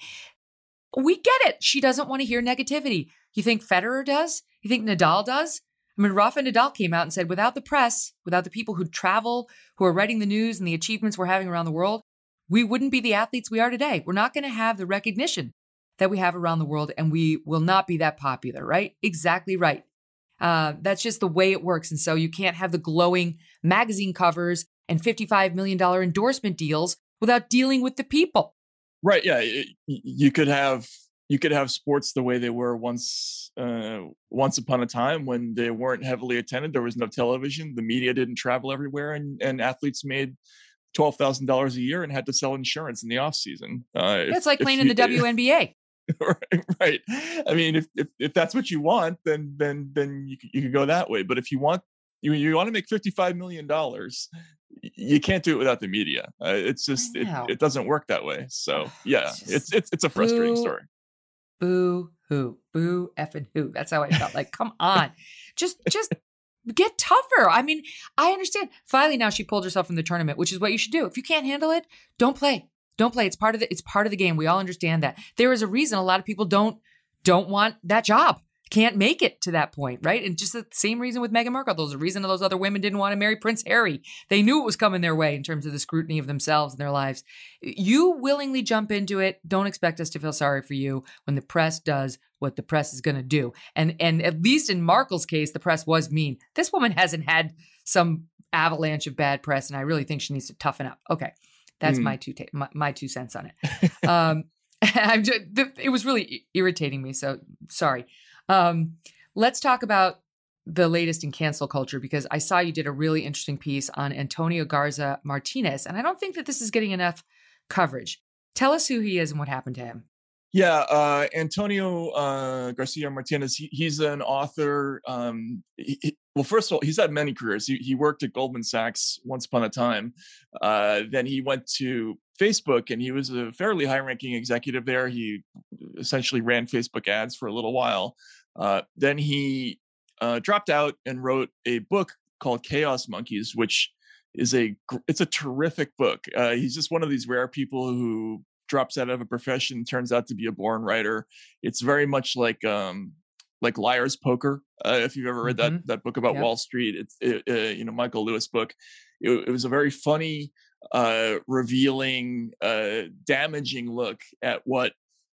we get it. She doesn't want to hear negativity. You think Federer does? You think Nadal does? I mean, Rafa Nadal came out and said, without the press, without the people who travel, who are writing the news and the achievements we're having around the world, we wouldn't be the athletes we are today. We're not going to have the recognition that we have around the world, and we will not be that popular, right? Exactly right. That's just the way it works. And so you can't have the glowing magazine covers and $55 million endorsement deals without dealing with the people. Right. Yeah. You could have sports the way they were once upon a time, when they weren't heavily attended. There was no television. The media didn't travel everywhere, and athletes made $12,000 a year and had to sell insurance in the off season. It's like playing in the WNBA. Right. I mean, if that's what you want, then you could go that way. But if you want to make $55 million, you can't do it without the media. It's just it doesn't work that way. So yeah, it's a frustrating story. Boo hoo, boo effing who. That's how I felt. Like, come on, just get tougher. I mean, I understand. Finally, now she pulled herself from the tournament, which is what you should do. If you can't handle it, don't play. Don't play. It's part of the game. We all understand that. There is a reason a lot of people don't want that job. Can't make it to that point, right? And just the same reason with Meghan Markle. There's a reason those other women didn't want to marry Prince Harry. They knew it was coming their way in terms of the scrutiny of themselves and their lives. You willingly jump into it. Don't expect us to feel sorry for you when the press does what the press is going to do. And at least in Markle's case, the press was mean. This woman hasn't had some avalanche of bad press, and I really think she needs to toughen up. Okay. That's my 2 cents on it. It was really irritating me. So sorry. Let's talk about the latest in cancel culture, because I saw you did a really interesting piece on Antonio Garza Martinez, and I don't think that this is getting enough coverage. Tell us who he is and what happened to him. Yeah, Antonio Garcia Martinez, he's an author. Well, first of all, he's had many careers. He worked at Goldman Sachs once upon a time. Then he went to Facebook, and he was a fairly high-ranking executive there. He essentially ran Facebook ads for a little while. Then he dropped out and wrote a book called Chaos Monkeys, which is it's a terrific book. He's just one of these rare people who drops out of a profession, turns out to be a born writer. It's very much like Liar's Poker. If you've ever read that book about Wall Street, it's Michael Lewis book. It was a very funny, revealing, damaging look at what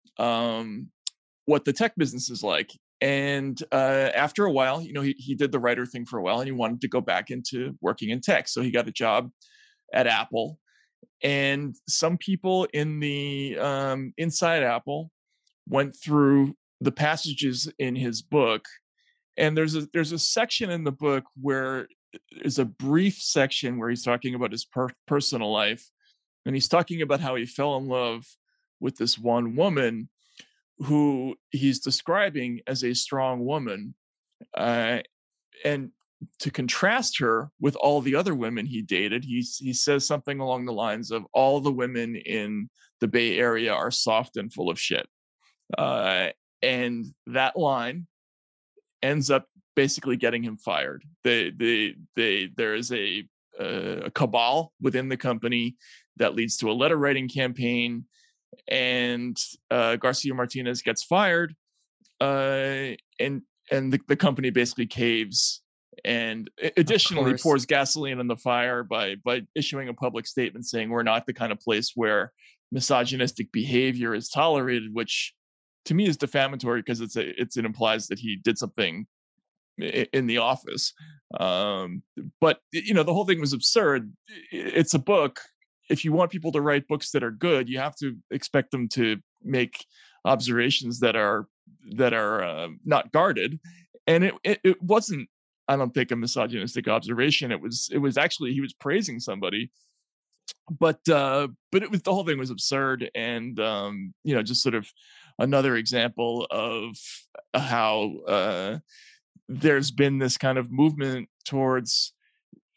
the tech business is like. And after a while, he did the writer thing for a while, and he wanted to go back into working in tech. So he got a job at Apple. And some people in the inside Apple went through the passages in his book, and there's a section in the book where there's a brief section where he's talking about his personal life, and he's talking about how he fell in love with this one woman who he's describing as a strong woman, and to contrast her with all the other women he dated, he says something along the lines of, all the women in the Bay Area are soft and full of shit. And that line ends up basically getting him fired. There is a cabal within the company that leads to a letter writing campaign, and Garcia Martinez gets fired, and the company basically caves. And additionally pours gasoline on the fire by issuing a public statement saying we're not the kind of place where misogynistic behavior is tolerated, which to me is defamatory because it implies that he did something in the office. But the whole thing was absurd. It's a book. If you want people to write books that are good, you have to expect them to make observations that are not guarded. And it wasn't, I don't think, a misogynistic observation. It was actually, he was praising somebody, but it was, the whole thing was absurd. And just sort of another example of how there's been this kind of movement towards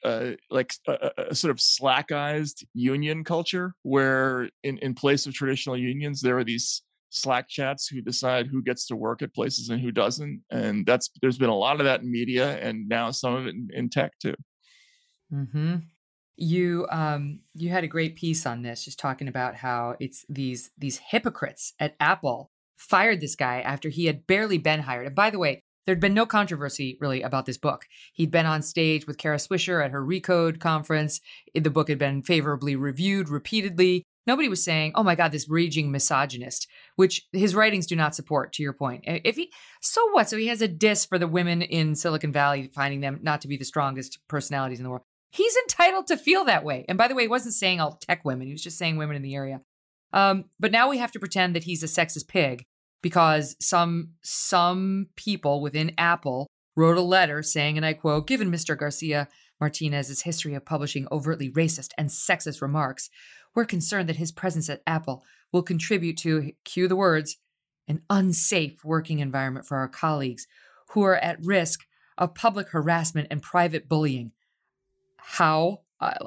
a sort of slack-eyed union culture, where in place of traditional unions, there are these Slack chats who decide who gets to work at places and who doesn't. And there's been a lot of that in media, and now some of it in tech too. Mm-hmm. You had a great piece on this, just talking about how it's these hypocrites at Apple fired this guy after he had barely been hired. And by the way, there'd been no controversy really about this book. He'd been on stage with Kara Swisher at her Recode conference. The book had been favorably reviewed repeatedly. Nobody was saying, "Oh my God, this raging misogynist," which his writings do not support, to your point. So what? So he has a diss for the women in Silicon Valley, finding them not to be the strongest personalities in the world. He's entitled to feel that way. And by the way, he wasn't saying all tech women. He was just saying women in the area. But now we have to pretend that he's a sexist pig because some people within Apple wrote a letter saying, and I quote, "Given Mr. Garcia Martinez's history of publishing overtly racist and sexist remarks, we're concerned that his presence at Apple will contribute to," cue the words, "an unsafe working environment for our colleagues who are at risk of public harassment and private bullying." How?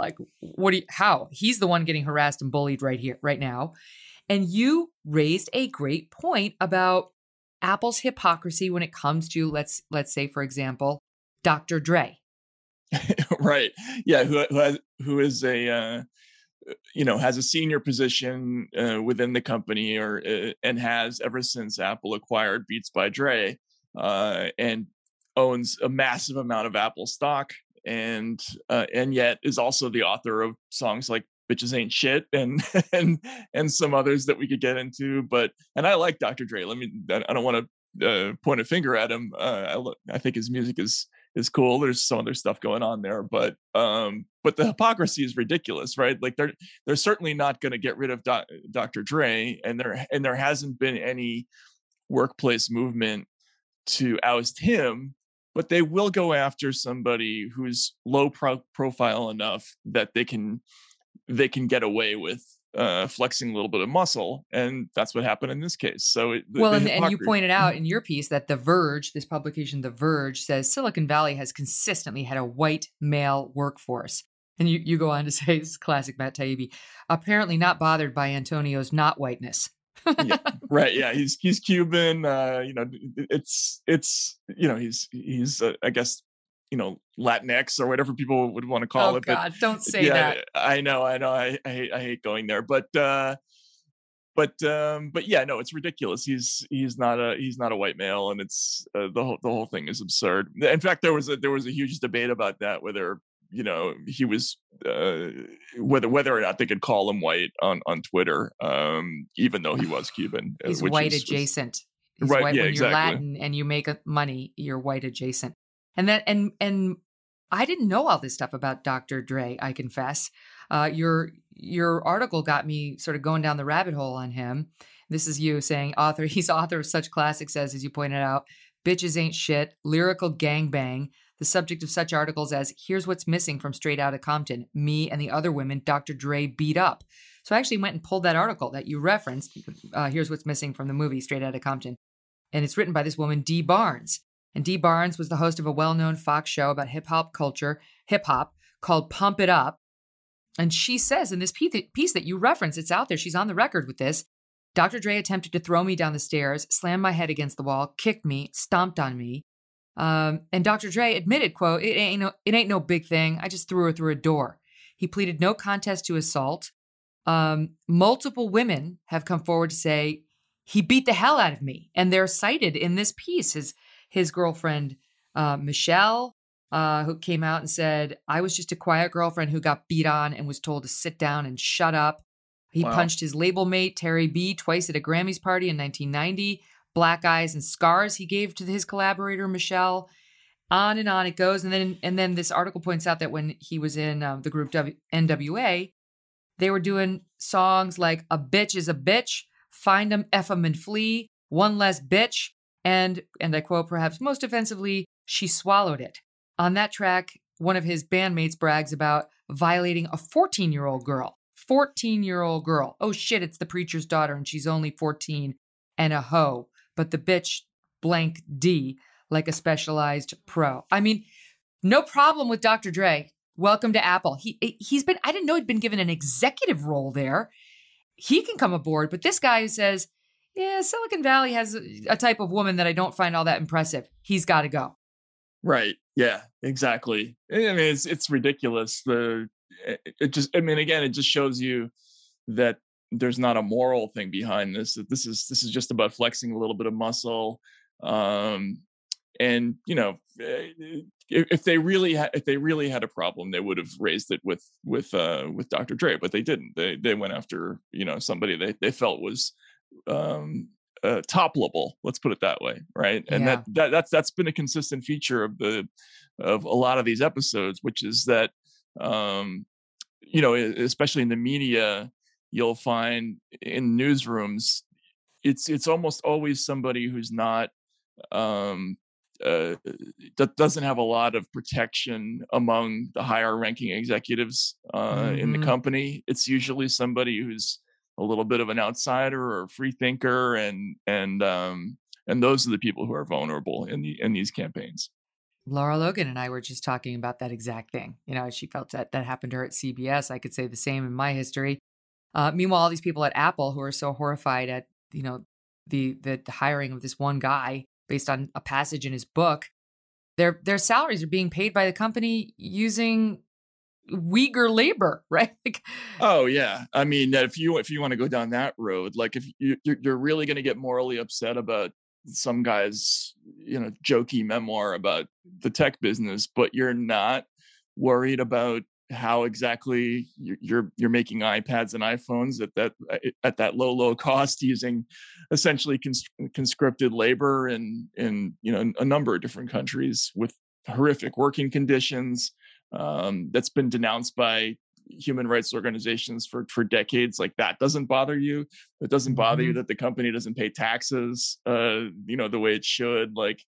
How? He's the one getting harassed and bullied right here, right now. And you raised a great point about Apple's hypocrisy when it comes to, let's say, for example, Dr. Dre. Right. Yeah. Who is a, has a senior position within the company, and has ever since Apple acquired Beats by Dre, and owns a massive amount of Apple stock. And yet is also the author of songs like "Bitches Ain't Shit" and some others that we could get into. And I like Dr. Dre. I don't want to point a finger at him. I think his music is cool. There's some other stuff going on there, but the hypocrisy is ridiculous, right? Like they're certainly not going to get rid of Dr. Dre, and there hasn't been any workplace movement to oust him. But they will go after somebody who's low profile enough that they can get away with flexing a little bit of muscle, and that's what happened in this case. So, and you pointed out in your piece that The Verge, this publication, The Verge, says Silicon Valley has consistently had a white male workforce, and you go on to say, this is classic Matt Taibbi, apparently not bothered by Antonio's not whiteness. Yeah, right. Yeah, he's Cuban. It's he's I guess Latinx or whatever people would want to call it. Oh God, don't say that. I know. I hate going there, but yeah, no, it's ridiculous. He's not a white male, and it's the whole thing is absurd. In fact, there was a huge debate about that, whether he was whether or not they could call him white on Twitter, even though he was Cuban. He's white adjacent. He's right, white, yeah, when exactly. You're Latin and you make money, you're white adjacent. And I didn't know all this stuff about Dr. Dre, I confess. Your article got me sort of going down the rabbit hole on him. This is you saying he's author of such classics as you pointed out, "Bitches Ain't Shit," "Lyrical Gangbang," the subject of such articles as "Here's What's Missing from Straight Outta Compton, Me and the Other Women Dr. Dre Beat Up." So I actually went and pulled that article that you referenced, "Here's What's Missing" from the movie Straight Outta Compton. And it's written by this woman, Dee Barnes. And Dee Barnes was the host of a well-known Fox show about hip-hop called Pump It Up. And she says in this piece that you reference, it's out there, she's on the record with this, "Dr. Dre attempted to throw me down the stairs, slammed my head against the wall, kicked me, stomped on me. And Dr. Dre admitted, quote, it ain't no big thing. I just threw her through a door." He pleaded no contest to assault. Multiple women have come forward to say he beat the hell out of me. And they're cited in this piece. His girlfriend, Michelle, who came out and said, "I was just a quiet girlfriend who got beat on and was told to sit down and shut up." He punched his label mate, Terry B., twice at a Grammys party in 1990. Black eyes and scars he gave to his collaborator, Michelle. On it goes. And then this article points out that when he was in the group NWA, they were doing songs like "A Bitch is a Bitch," "Find 'em, F 'em, and Flee," "One Less Bitch," and I quote, perhaps most offensively, "She Swallowed It." On that track, one of his bandmates brags about violating a 14-year-old girl. 14-year-old girl. Oh shit, it's the preacher's daughter and she's only 14 and a hoe. But the bitch blank D like a specialized pro. I mean, no problem with Dr. Dre. welcome to Apple. He's been, I didn't know he'd been given an executive role there. He can come aboard, but this guy who says, yeah, Silicon Valley has a type of woman that I don't find all that impressive. He's got to go. Right. Yeah, exactly. I mean, it's ridiculous. It just shows you that there's not a moral thing behind this. That this is just about flexing a little bit of muscle. And you know, if they really had a problem, they would have raised it with Dr. Dre, but they didn't. They went after, you know, somebody they felt was toppleable. Let's put it that way, right? And Yeah. that's been a consistent feature of a lot of these episodes, which is that you know, especially in the media, you'll find in newsrooms, it's almost always somebody who's not that doesn't have a lot of protection among the higher ranking executives in the company. It's usually somebody who's a little bit of an outsider or a free thinker, and those are the people who are vulnerable in these campaigns. Laura Logan and I were just talking about that exact thing. You know, she felt that happened to her at CBS. I could say the same in my history. Meanwhile, all these people at Apple who are so horrified at, you know, the hiring of this one guy based on a passage in his book, their salaries are being paid by the company using Uyghur labor, right? Oh yeah, I mean, if you want to go down that road, like if you're really going to get morally upset about some guy's, you know, jokey memoir about the tech business, but you're not worried about how exactly you're making iPads and iPhones at that low cost using essentially conscripted labor in you know, a number of different countries with horrific working conditions, that's been denounced by human rights organizations for decades. Like, that doesn't bother you. It doesn't bother you that the company doesn't pay taxes you know, the way it should. Like,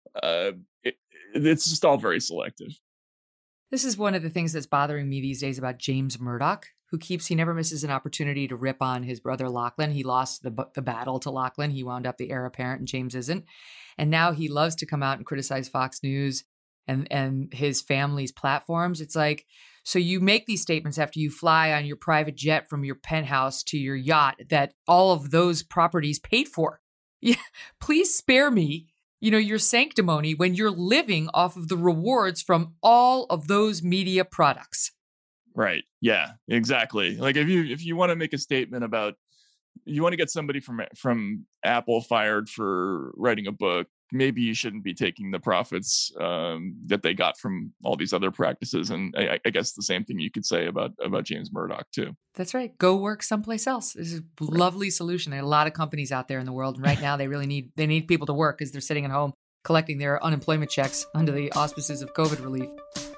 it's just all very selective. This is one of the things that's bothering me these days about James Murdoch, he never misses an opportunity to rip on his brother Lachlan. He lost the battle to Lachlan. He wound up the heir apparent, and James isn't. And now he loves to come out and criticize Fox News and his family's platforms. It's like, so you make these statements after you fly on your private jet from your penthouse to your yacht that all of those properties paid for. Yeah, please spare me, you know, your sanctimony when you're living off of the rewards from all of those media products. Right. Yeah, exactly. Like, if you want to make a statement about, you want to get somebody from Apple fired for writing a book, maybe you shouldn't be taking the profits that they got from all these other practices. And I guess the same thing you could say about James Murdoch too. That's right. Go work someplace else. This is a lovely solution. There are a lot of companies out there in the world, and right now they really need people to work because they're sitting at home collecting their unemployment checks under the auspices of COVID relief.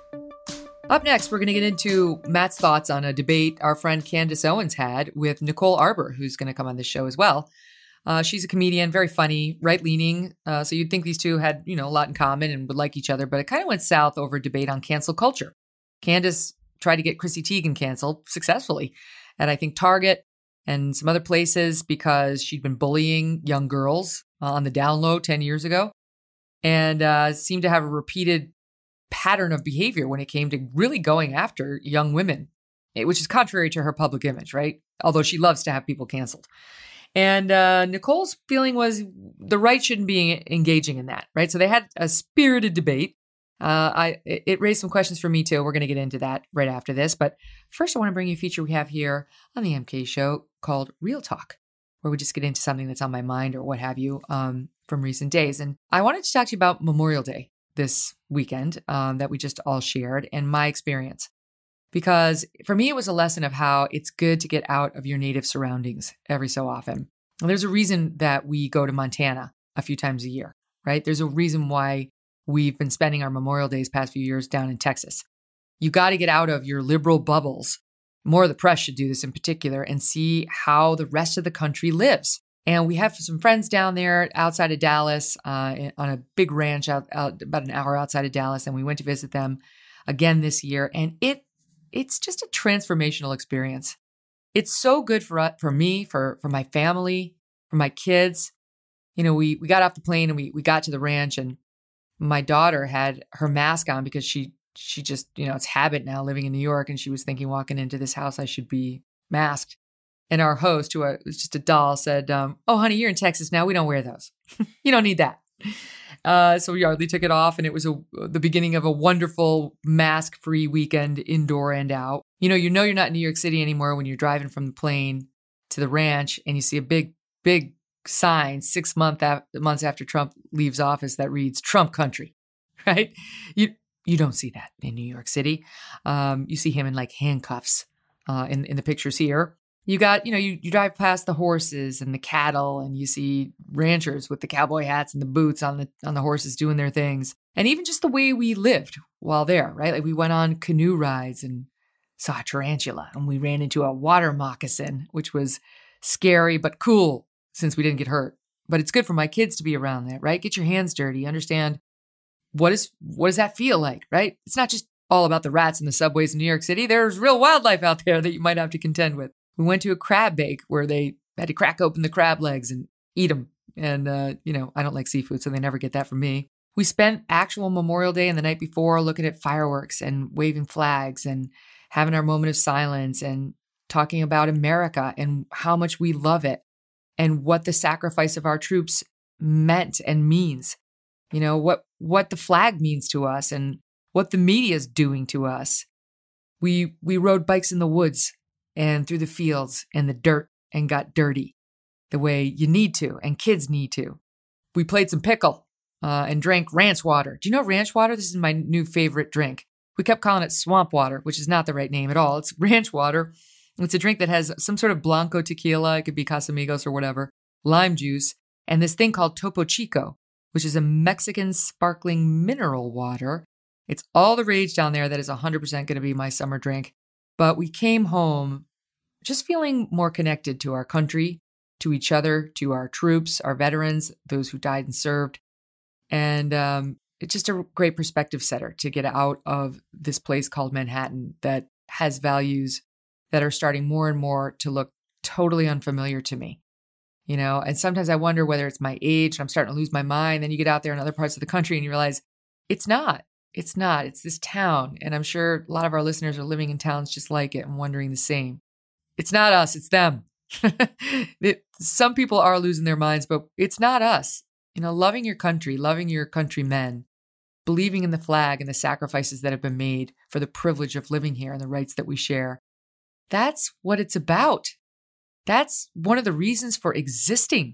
Up next, we're going to get into Matt's thoughts on a debate our friend Candace Owens had with Nicole Arbour, who's going to come on this show as well. She's a comedian, very funny, right-leaning. So you'd think these two had, you know, a lot in common and would like each other, but it kind of went south over a debate on cancel culture. Candace tried to get Chrissy Teigen canceled successfully at, I think, Target and some other places because she'd been bullying young girls on the down low 10 years ago and seemed to have a repeated pattern of behavior when it came to really going after young women, which is contrary to her public image, right? Although she loves to have people canceled. And Nicole's feeling was the right shouldn't be engaging in that, right? So they had a spirited debate. It raised some questions for me too. We're going to get into that right after this. But first, I want to bring you a feature we have here on the MK Show called Real Talk, where we just get into something that's on my mind or what have you from recent days. And I wanted to talk to you about Memorial Day this weekend that we just all shared and my experience. Because for me, it was a lesson of how it's good to get out of your native surroundings every so often. And there's a reason that we go to Montana a few times a year, right? There's a reason why we've been spending our Memorial Days past few years down in Texas. You got to get out of your liberal bubbles. More of the press should do this in particular and see how the rest of the country lives. And we have some friends down there outside of Dallas on a big ranch out about an hour outside of Dallas. And we went to visit them again this year. And it's just a transformational experience. It's so good for me, for my family, for my kids. You know, we got off the plane and we got to the ranch, and my daughter had her mask on because she she just, it's habit now living in New York. And she was thinking walking into this house, I should be masked. And our host, who was just a doll, said, oh, honey, you're in Texas now. We don't wear those. You don't need that. So we hardly took it off. And it was the beginning of a wonderful mask-free weekend, indoor and out. You're not in New York City anymore when you're driving from the plane to the ranch and you see a big, big sign 6 months after Trump leaves office that reads Trump country, right? You don't see that in New York City. You see him in like handcuffs in the pictures here. You got, you drive past the horses and the cattle and you see ranchers with the cowboy hats and the boots on the horses doing their things. And even just the way we lived while there, right? Like we went on canoe rides and saw a tarantula and we ran into a water moccasin, which was scary but cool since we didn't get hurt. But it's good for my kids to be around that, right? Get your hands dirty. Understand what does that feel like, right? It's not just all about the rats in the subways in New York City. There's real wildlife out there that you might have to contend with. We went to a crab bake where they had to crack open the crab legs and eat them. And, I don't like seafood, so they never get that from me. We spent actual Memorial Day and the night before looking at fireworks and waving flags and having our moment of silence and talking about America and how much we love it and what the sacrifice of our troops meant and means. What the flag means to us and what the media is doing to us. We rode bikes in the woods and through the fields and the dirt and got dirty the way you need to and kids need to. We played some pickle and drank ranch water. Do you know ranch water? This is my new favorite drink. We kept calling it swamp water, which is not the right name at all. It's ranch water. It's a drink that has some sort of Blanco tequila. It could be Casamigos or whatever, lime juice, and this thing called Topo Chico, which is a Mexican sparkling mineral water. It's all the rage down there. That is 100% going to be my summer drink. But we came home just feeling more connected to our country, to each other, to our troops, our veterans, those who died and served. And it's just a great perspective setter to get out of this place called Manhattan that has values that are starting more and more to look totally unfamiliar to me. And sometimes I wonder whether it's my age and I'm starting to lose my mind. Then you get out there in other parts of the country and you realize it's not. It's this town. And I'm sure a lot of our listeners are living in towns just like it and wondering the same. It's not us, it's them. Some people are losing their minds, but it's not us. Loving your country, loving your countrymen, believing in the flag and the sacrifices that have been made for the privilege of living here and the rights that we share. That's what it's about. That's one of the reasons for existing.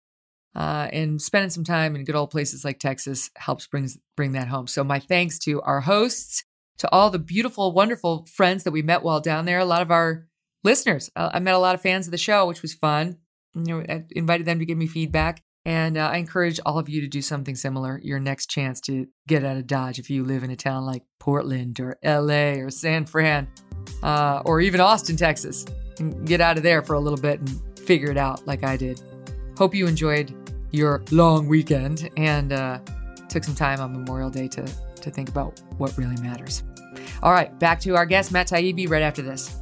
And spending some time in good old places like Texas helps bring that home. So my thanks to our hosts, to all the beautiful, wonderful friends that we met while down there. A lot of our listeners. I met a lot of fans of the show, which was fun. I invited them to give me feedback. And I encourage all of you to do something similar your next chance to get out of Dodge if you live in a town like Portland or LA or San Fran or even Austin, Texas. And get out of there for a little bit and figure it out like I did. Hope you enjoyed your long weekend and took some time on Memorial Day to think about what really matters. All right, back to our guest, Matt Taibbi, right after this.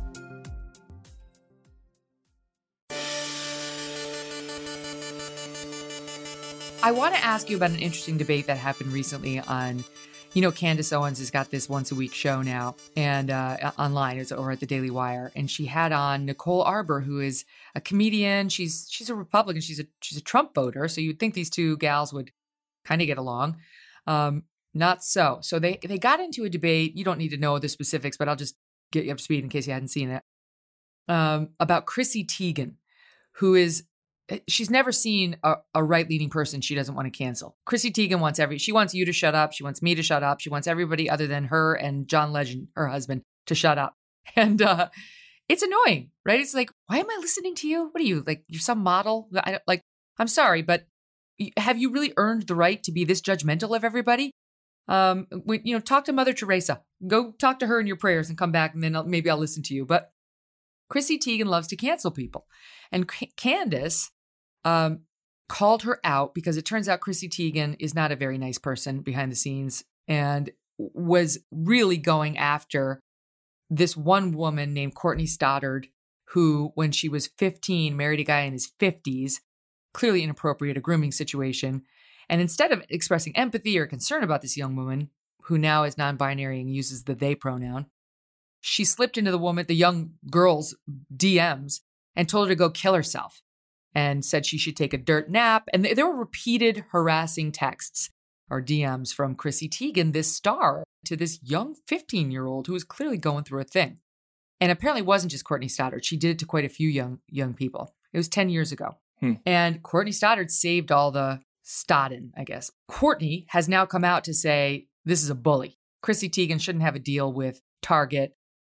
I want to ask you about an interesting debate that happened recently on, Candace Owens has got this once a week show now and online, it's over at the Daily Wire. And she had on Nicole Arbour, who is a comedian. She's a Republican. She's a Trump voter. So you'd think these two gals would kind of get along. Not so. So they got into a debate. You don't need to know the specifics, but I'll just get you up to speed in case you hadn't seen it. About Chrissy Teigen, who is, she's never seen a right-leaning person she doesn't want to cancel. Chrissy Teigen she wants you to shut up. She wants me to shut up. She wants everybody other than her and John Legend, her husband, to shut up. And it's annoying, right? It's like, why am I listening to you? What are you, like, you're some model? I'm sorry, but have you really earned the right to be this judgmental of everybody? Talk to Mother Teresa. Go talk to her in your prayers and come back, and then maybe I'll listen to you. But Chrissy Teigen loves to cancel people. And Candace called her out because it turns out Chrissy Teigen is not a very nice person behind the scenes and was really going after this one woman named Courtney Stoddard, who, when she was 15, married a guy in his 50s, clearly inappropriate, a grooming situation. And instead of expressing empathy or concern about this young woman, who now is non-binary and uses the they pronoun. She slipped into the young girl's DMs and told her to go kill herself and said she should take a dirt nap. And there were repeated harassing texts or DMs from Chrissy Teigen, this star, to this young 15-year-old who was clearly going through a thing. And apparently it wasn't just Courtney Stoddard. She did it to quite a few young people. It was 10 years ago. And Courtney Stoddard saved all the Stodden, I guess. Courtney has now come out to say this is a bully. Chrissy Teigen shouldn't have a deal with Target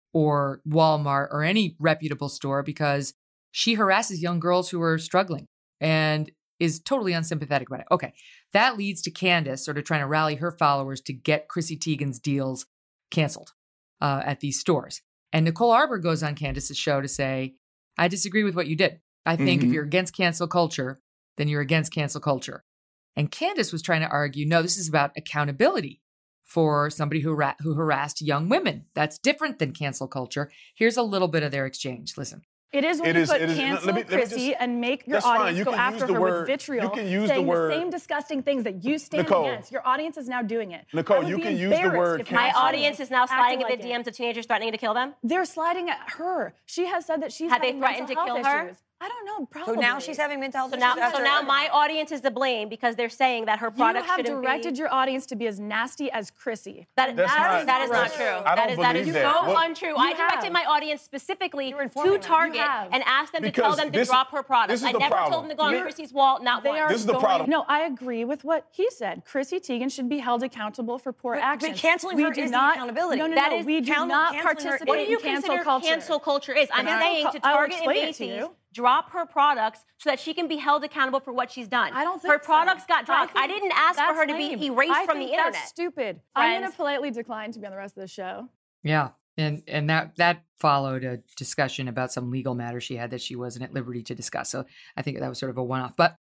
or Walmart or any reputable store because she harasses young girls who are struggling and is totally unsympathetic about it. Okay, that leads to Candace sort of trying to rally her followers to get Chrissy Teigen's deals canceled at these stores. And Nicole Arbour goes on Candace's show to say, I disagree with what you did. I think if you're against cancel culture, then you're against cancel culture. And Candace was trying to argue, no, this is about accountability for somebody who harassed young women. That's different than cancel culture. Here's a little bit of their exchange. Listen. It is when you put cancel Chrissy and make your audience go after her with vitriol, saying the same disgusting things that you stand against. Your audience is now doing it. Nicole, you can use the word my audience is now sliding into the DMs of teenagers threatening to kill them? They're sliding at her. She has said that she's Have they threatened to kill her? Issues. I don't know, probably. So now she's having mental health issues. So now my audience is to blame because they're saying that her product shouldn't be. You have directed your audience to be as nasty as Chrissy. That is not true. That is so untrue. I directed my audience specifically to Target and asked them to tell them to drop her product. I never told them to go on Chrissy's wall, not once. This is the problem. No, I agree with what he said. Chrissy Teigen should be held accountable for poor actions. But canceling her is the accountability. No, we do not participate What do you consider cancel culture is? I'm saying to Target and Macy's, drop her products so that she can be held accountable for what she's done. I don't think her products got dropped. I didn't ask for her to be erased from the internet. That's stupid. I'm going to politely decline to be on the rest of the show. Yeah. And that followed a discussion about some legal matter she had that she wasn't at liberty to discuss. So I think that was sort of a one-off. But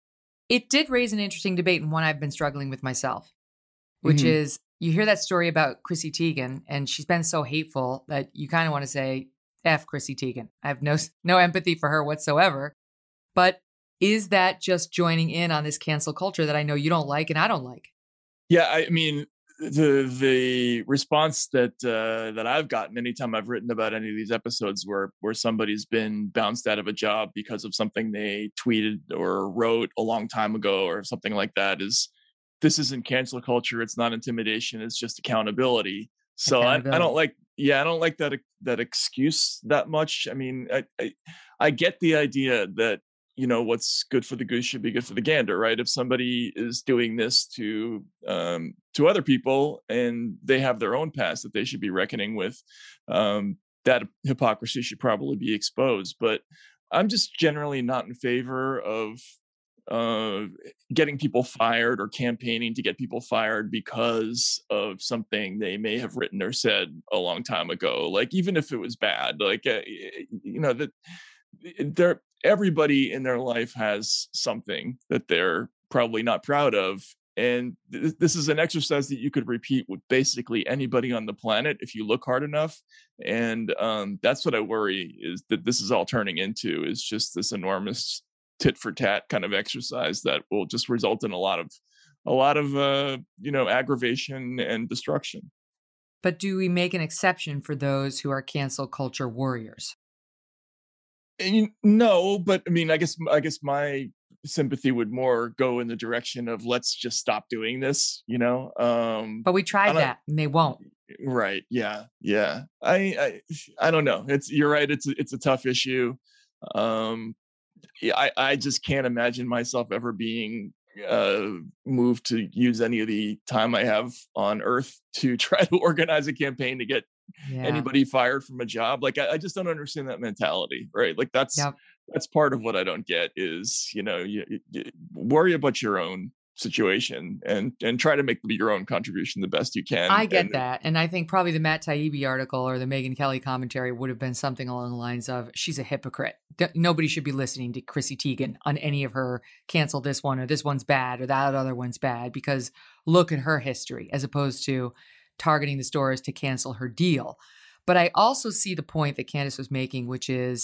it did raise an interesting debate and one I've been struggling with myself, which is you hear that story about Chrissy Teigen and she's been so hateful that you kind of want to say, F Chrissy Teigen. I have no empathy for her whatsoever. But is that just joining in on this cancel culture that I know you don't like and I don't like? Yeah, I mean, the response that I've gotten anytime I've written about any of these episodes where somebody's been bounced out of a job because of something they tweeted or wrote a long time ago or something like that is, this isn't cancel culture. It's not intimidation. It's just accountability. So I don't like that excuse that much. I mean, I get the idea that, you know, what's good for the goose should be good for the gander, right? If somebody is doing this to other people and they have their own past that they should be reckoning with, that hypocrisy should probably be exposed. But I'm just generally not in favor of getting people fired or campaigning to get people fired because of something they may have written or said a long time ago. Like, even if it was bad, like, you know, that everybody in their life has something that they're probably not proud of. And this is an exercise that you could repeat with basically anybody on the planet if you look hard enough. And that's what I worry is that this is all turning into is just this enormous tit for tat kind of exercise that will just result in a lot of you know, aggravation and destruction. But do we make an exception for those who are cancel culture warriors? No, but I mean, I guess my sympathy would more go in the direction of let's just stop doing this, you know. But we tried that and they won't. Right? Yeah. I don't know. You're right. It's a tough issue. I just can't imagine myself ever being moved to use any of the time I have on Earth to try to organize a campaign to get anybody fired from a job. Like, I just don't understand that mentality, right? Like, that's part of what I don't get is, you know, you worry about your own situation and try to make your own contribution the best you can. I get that. And I think probably the Matt Taibbi article or the Megyn Kelly commentary would have been something along the lines of, she's a hypocrite. Nobody should be listening to Chrissy Teigen on any of her cancel this one or this one's bad or that other one's bad because look at her history as opposed to targeting the stores to cancel her deal. But I also see the point that Candace was making, which is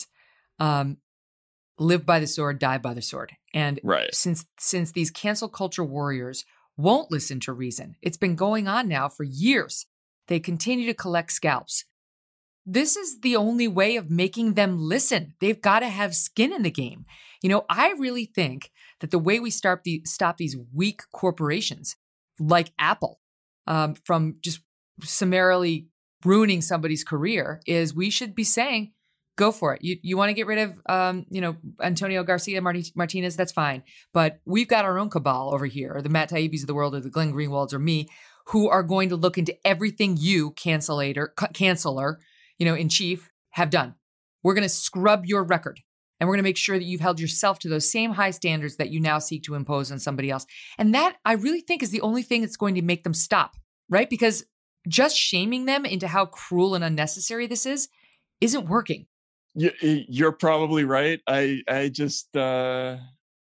live by the sword, die by the sword. And since these cancel culture warriors won't listen to reason. It's been going on now for years. They continue to collect scalps. This is the only way of making them listen. They've got to have skin in the game. I really think that the way we stop these weak corporations like Apple from just summarily ruining somebody's career is we should be saying, go for it. You want to get rid of, Antonio Garcia Martinez, that's fine. But we've got our own cabal over here, or the Matt Taibbi's of the world, or the Glenn Greenwalds, or me, who are going to look into everything you, canceller, in chief, have done. We're going to scrub your record. And we're going to make sure that you've held yourself to those same high standards that you now seek to impose on somebody else. And that, I really think, is the only thing that's going to make them stop, right? Because just shaming them into how cruel and unnecessary this isn't working. You're probably right. I just and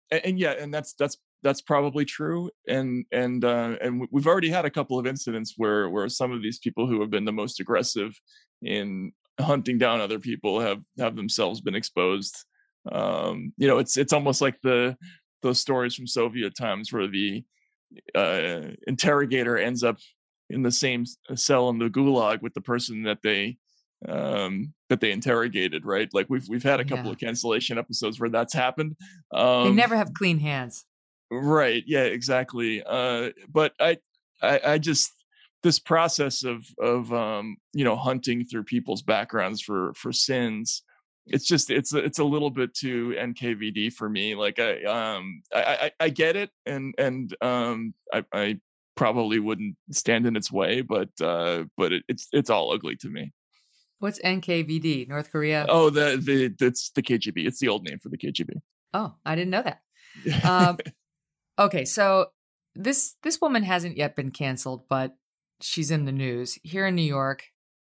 that's probably true. And we've already had a couple of incidents where some of these people who have been the most aggressive in hunting down other people have themselves been exposed. It's almost like those stories from Soviet times where the interrogator ends up in the same cell in the gulag with the person that they interrogated, right? Like we've had a couple of cancellation episodes where that's happened. They never have clean hands. Right. Yeah, exactly. But I just, this process of hunting through people's backgrounds for sins, it's a little bit too NKVD for me. Like I get it, and I probably wouldn't stand in its way, but it's all ugly to me. What's NKVD? North Korea? Oh, that's the KGB. It's the old name for the KGB. Oh, I didn't know that. Okay, so this woman hasn't yet been canceled, but she's in the news. Here in New York,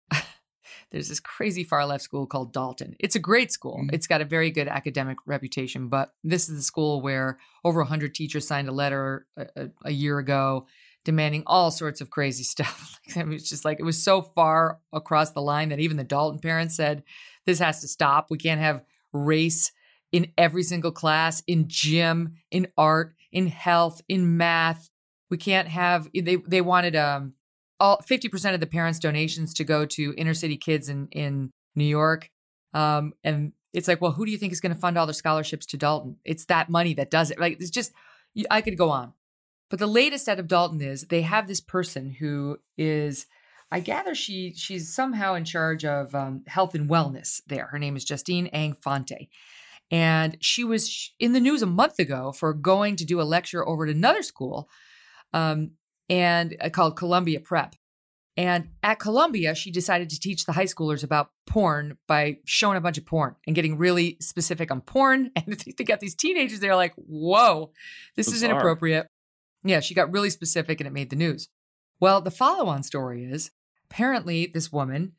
there's this crazy far-left school called Dalton. It's a great school. It's got a very good academic reputation, but this is the school where over 100 teachers signed a letter a year ago demanding all sorts of crazy stuff. It's just like, it was so far across the line that even the Dalton parents said, this has to stop. We can't have race in every single class, in gym, in art, in health, in math. We can't have, they wanted all 50% of the parents' donations to go to inner city kids in New York. And it's like, well, who do you think is going to fund all their scholarships to Dalton? It's that money that does it. Like, it's just, I could go on. But the latest out of Dalton is they have this person who is, I gather she's somehow in charge of health and wellness there. Her name is Justine Ang-Fonte. And she was in the news a month ago for going to do a lecture over at another school and called Columbia Prep. And at Columbia, she decided to teach the high schoolers about porn by showing a bunch of porn and getting really specific on porn. And they got these teenagers, they're like, whoa, this is inappropriate. Yeah, she got really specific and it made the news. Well, the follow-on story is apparently this woman,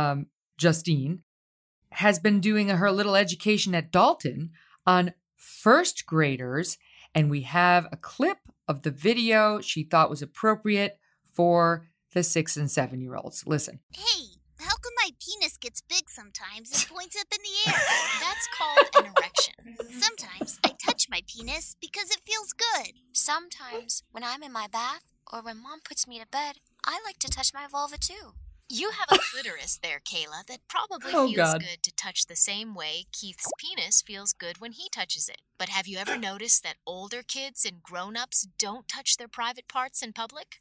Justine, has been doing her little education at Dalton on first graders. And we have a clip of the video she thought was appropriate for the 6 and 7-year-olds. Listen. Hey, how come my penis gets big sometimes and points up in the air? That's called an erection. Sometimes I touch my penis because it feels good. Sometimes when I'm in my bath or when Mom puts me to bed, I like to touch my vulva too. You have a clitoris there, Kayla, that probably feels good to touch the same way Keith's penis feels good when he touches it. But have you ever noticed that older kids and grown-ups don't touch their private parts in public?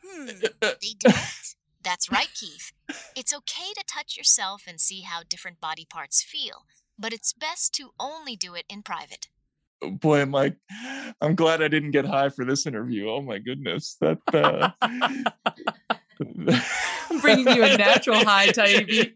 They don't? That's right, Keith. It's okay to touch yourself and see how different body parts feel, but it's best to only do it in private. Boy, I'm glad I didn't get high for this interview. Oh my goodness. I'm bringing you a natural high, Taibbi.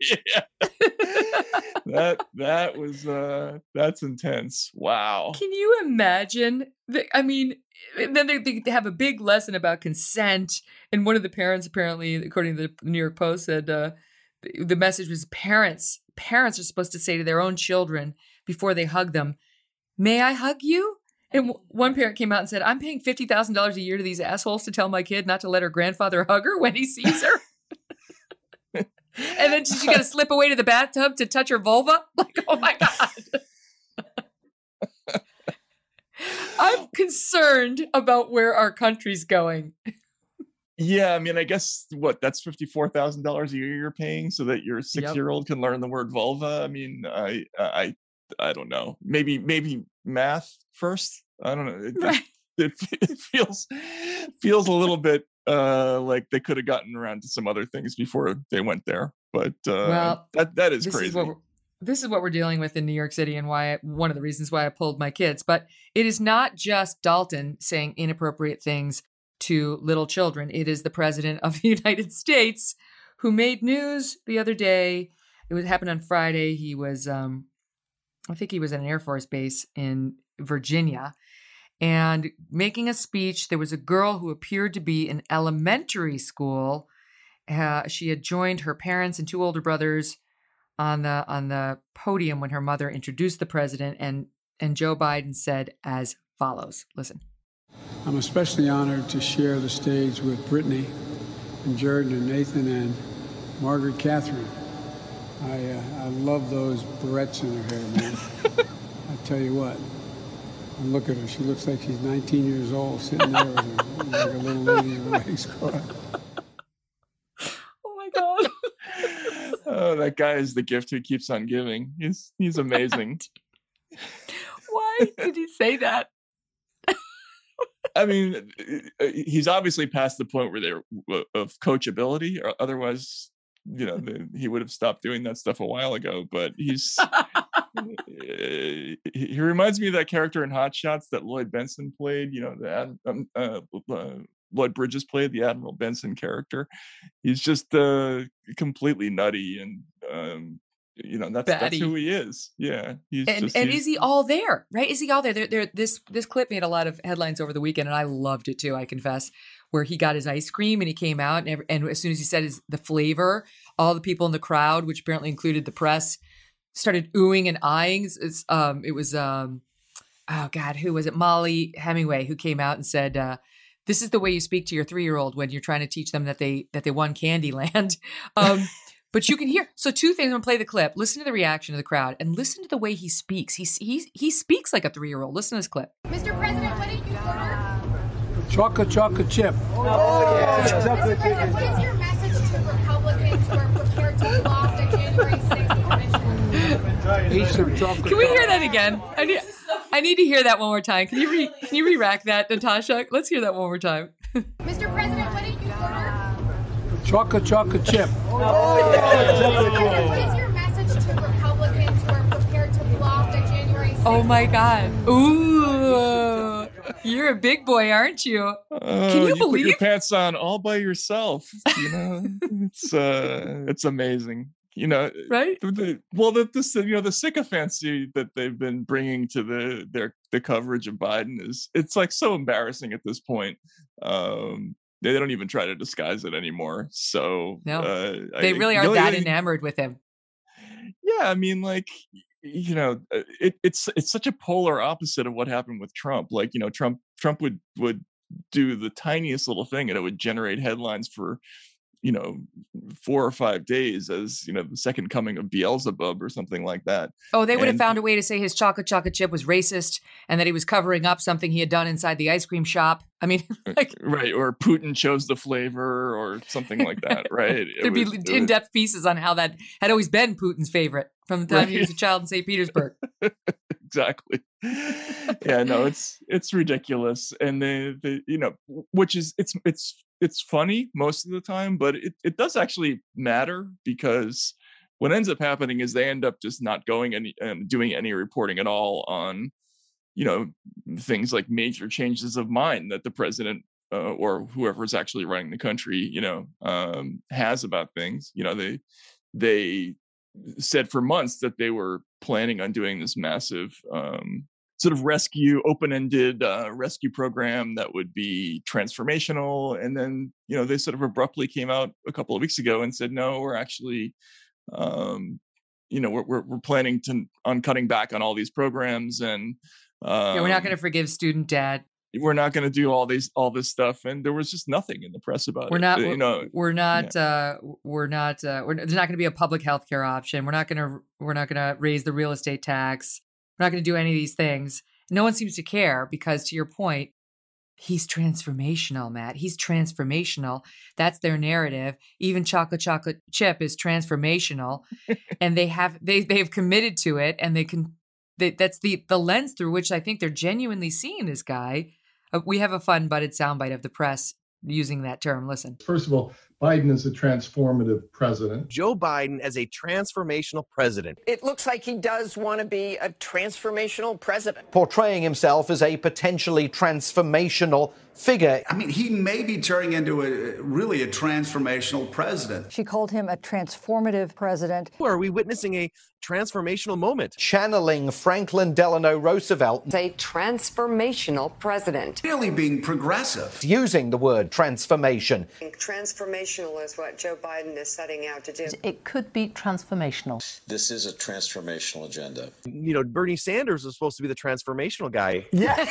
That was that's intense. Wow. Can you imagine? Then they have a big lesson about consent, and one of the parents, apparently, according to the New York Post, said the message was parents are supposed to say to their own children before they hug them, "May I hug you?" And one parent came out and said, "I'm paying $50,000 a year to these assholes to tell my kid not to let her grandfather hug her when he sees her." And then she got to slip away to the bathtub to touch her vulva. Like, oh my God. concerned about where our country's going. Yeah, I mean, I guess that's $54,000 a year you're paying so that your 6-year-old can learn the word vulva. I mean, I don't know. Maybe math first. I don't know. It feels a little bit like they could have gotten around to some other things before they went there. But that is crazy. This is what we're dealing with in New York City, and one of the reasons why I pulled my kids. But it is not just Dalton saying inappropriate things to little children. It is the president of the United States who made news the other day. It happened on Friday. He was, I think he was at an Air Force base in Virginia and making a speech. There was a girl who appeared to be in elementary school. She had joined her parents and 2 older brothers on the podium when her mother introduced the president, and Joe Biden said as follows. Listen. I'm especially honored to share the stage with Brittany and Jordan and Nathan and Margaret Catherine. I love those barrettes in her hair, man. I tell you what, and look at her. She looks like she's 19 years old, sitting there with her, like a little lady in a legs crossed. Oh my God. Oh, that guy is the gift who keeps on giving. He's amazing. Why did he say that? I mean, he's obviously past the point where they're of coachability, or otherwise, he would have stopped doing that stuff a while ago. But he reminds me of that character in Hot Shots that Lloyd Benson played. Lloyd Bridges played the Admiral Benson character. He's just completely nutty, and that's who he is. Yeah, and is he all there? Right? Is he all there? This clip made a lot of headlines over the weekend, and I loved it too. I confess, where he got his ice cream and he came out, and as soon as he said the flavor, all the people in the crowd, which apparently included the press, started oohing and eyeing. It was oh God, who was it? Molly Hemingway, who came out and said, "This is the way you speak to your 3-year-old when you're trying to teach them that they won Candyland." But you can hear. So 2 things. I'm gonna play the clip. Listen to the reaction of the crowd, and listen to the way he speaks. He speaks like a 3-year-old. Listen to this clip. Mr. President, what did you order? Chocolate chip. Oh yeah. Mr. President, what is your message to Republicans who are prepared to block the January 6th commission? Can we hear that again? I need to hear that one more time. Can you re-rack that, Natasha? Let's hear that one more time. Mr. President, what did you order? Chocolate chip. Oh yeah. What is your message to Republicans who are prepared to block the January 6th? Oh my God. Ooh. You're a big boy, aren't you? Can you believe? Put your pants on all by yourself. It's amazing. Right? The sycophancy that they've been bringing to the coverage of Biden it's like so embarrassing at this point. They don't even try to disguise it anymore. So no, they really are that enamored with him. Yeah, I mean, it's such a polar opposite of what happened with Trump. Like, Trump would do the tiniest little thing and it would generate headlines for 4 or 5 days as the second coming of Beelzebub or something like that. Oh, they would have found a way to say his chocolate chip was racist and that he was covering up something he had done inside the ice cream shop. I mean, right, or Putin chose the flavor or something like that, right? There'd be in-depth pieces on how that had always been Putin's favorite from the time he was a child in St. Petersburg. Exactly. Yeah, no, it's ridiculous, and which is it's funny most of the time, but it does actually matter, because what ends up happening is they end up just not doing any reporting at all on things like major changes of mind that the president or whoever is actually running the country has about things. They said for months that they were planning on doing this massive sort of open-ended rescue program that would be transformational. And then, they sort of abruptly came out a couple of weeks ago and said, no, we're actually, we're planning on cutting back on all these programs. And we're not going to forgive student debt. We're not going to do all this stuff. And there was just nothing in the press about it. There's not going to be a public health care option. We're not going to raise the real estate tax. We're not going to do any of these things. No one seems to care because, to your point, he's transformational, Matt. He's transformational. That's their narrative. Even Chocolate Chip is transformational, and they've committed to it, and that's the lens through which I think they're genuinely seeing this guy. We have a fun butted soundbite of the press using that term. Listen. First of all, Biden is a transformative president. Joe Biden as a transformational president. It looks like he does want to be a transformational president. Portraying himself as a potentially transformational figure. I mean, he may be turning into really a transformational president. She called him a transformative president. Are we witnessing a transformational moment? Channeling Franklin Delano Roosevelt. A transformational president. Really being progressive. Using the word transformation. Transformational is what Joe Biden is setting out to do. It could be transformational. This is a transformational agenda. You know, Bernie Sanders was supposed to be the transformational guy. Yeah.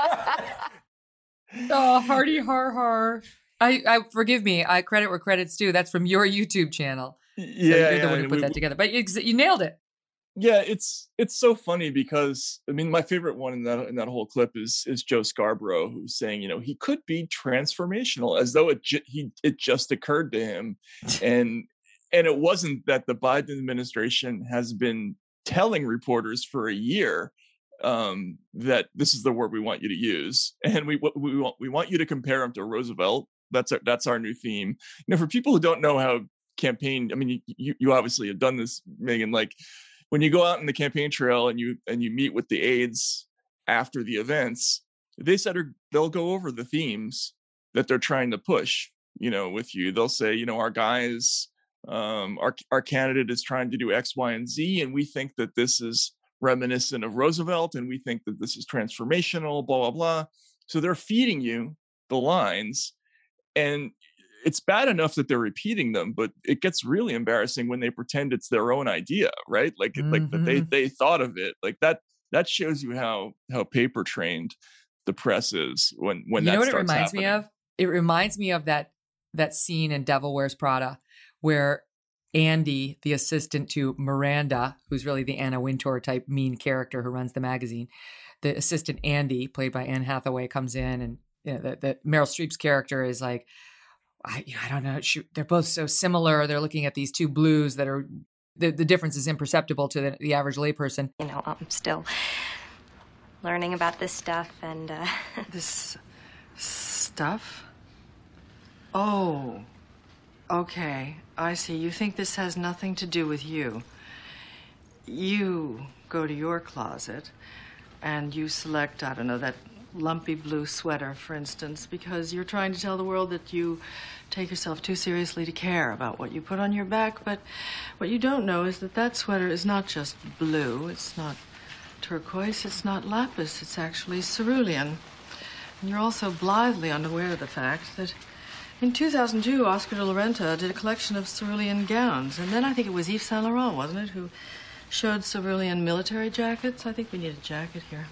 Oh, hardy har. I forgive me. I credit where credit's due. That's from your YouTube channel. So you're the one who put that together. But you nailed it. Yeah, it's so funny because I mean, my favorite one in that whole clip is Joe Scarborough, who's saying, you know, he could be transformational, as though it just occurred to him, and it wasn't that the Biden administration has been telling reporters for a year that this is the word we want you to use, and we want you to compare him to Roosevelt. That's our new theme. You know, for people who don't know how campaign, I mean, you obviously have done this, Megan. Like, when you go out in the campaign trail and you meet with the aides after the events, they said they'll go over the themes that they're trying to push, you know, with you. They'll say, you know, our guys, our candidate is trying to do X, Y, and Z, and we think that this is reminiscent of Roosevelt, and we think that this is transformational, blah, blah, blah. So they're feeding you the lines, and it's bad enough that they're repeating them, but it gets really embarrassing when they pretend it's their own idea, right? Like, like that they thought of it. Like that shows you how paper trained the press is when you that know what starts it reminds happening. me of? It reminds me of that scene in Devil Wears Prada where Andy, the assistant to Miranda, who's really the Anna Wintour type mean character who runs the magazine, the assistant Andy, played by Anne Hathaway, comes in, and you know, the Meryl Streep's character is like, I don't know. They're both so similar. They're looking at these two blues that are, the difference is imperceptible to the average layperson. You know, I'm still learning about this stuff and... This stuff? Oh, okay. I see. You think this has nothing to do with you. You go to your closet and you select, I don't know, that lumpy blue sweater, for instance, because you're trying to tell the world that you take yourself too seriously to care about what you put on your back. But what you don't know is that sweater is not just blue, it's not turquoise, it's not lapis, it's actually cerulean. And you're also blithely unaware of the fact that in 2002, Oscar de la Renta did a collection of cerulean gowns, and then I think it was Yves Saint Laurent, wasn't it, who showed cerulean military jackets? I think we need a jacket here.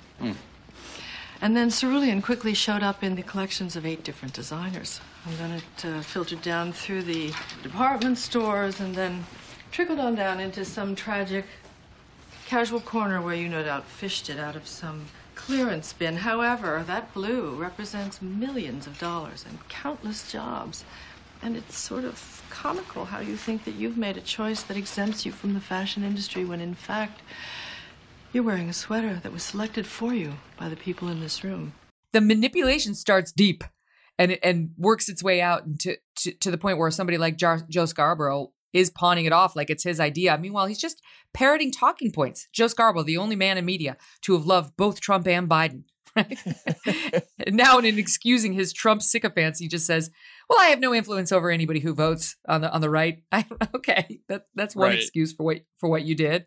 And then cerulean quickly showed up in the collections of 8 different designers. And then it filtered down through the department stores and then trickled on down into some tragic casual corner where you no doubt fished it out of some clearance bin. However, that blue represents millions of dollars and countless jobs. And it's sort of comical how you think that you've made a choice that exempts you from the fashion industry when in fact you're wearing a sweater that was selected for you by the people in this room. The manipulation starts deep and works its way out to the point where somebody like Joe Scarborough is pawning it off like it's his idea. Meanwhile, he's just parroting talking points. Joe Scarborough, the only man in media to have loved both Trump and Biden. Right? And now, in excusing his Trump sycophants, he just says, well, I have no influence over anybody who votes on the right. Okay, that's one excuse for what you did.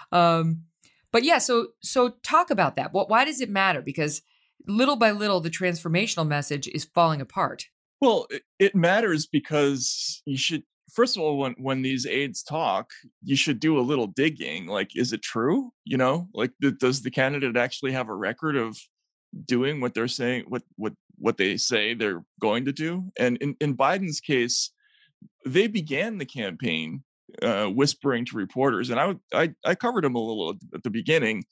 But yeah, so talk about that. Why does it matter? Because little by little, the transformational message is falling apart. Well, it matters because you should, first of all, when these aides talk, you should do a little digging. Like, is it true? You know, like, does the candidate actually have a record of doing what they're saying, what they say they're going to do? And in Biden's case, they began the campaign whispering to reporters, and I covered him a little at the beginning,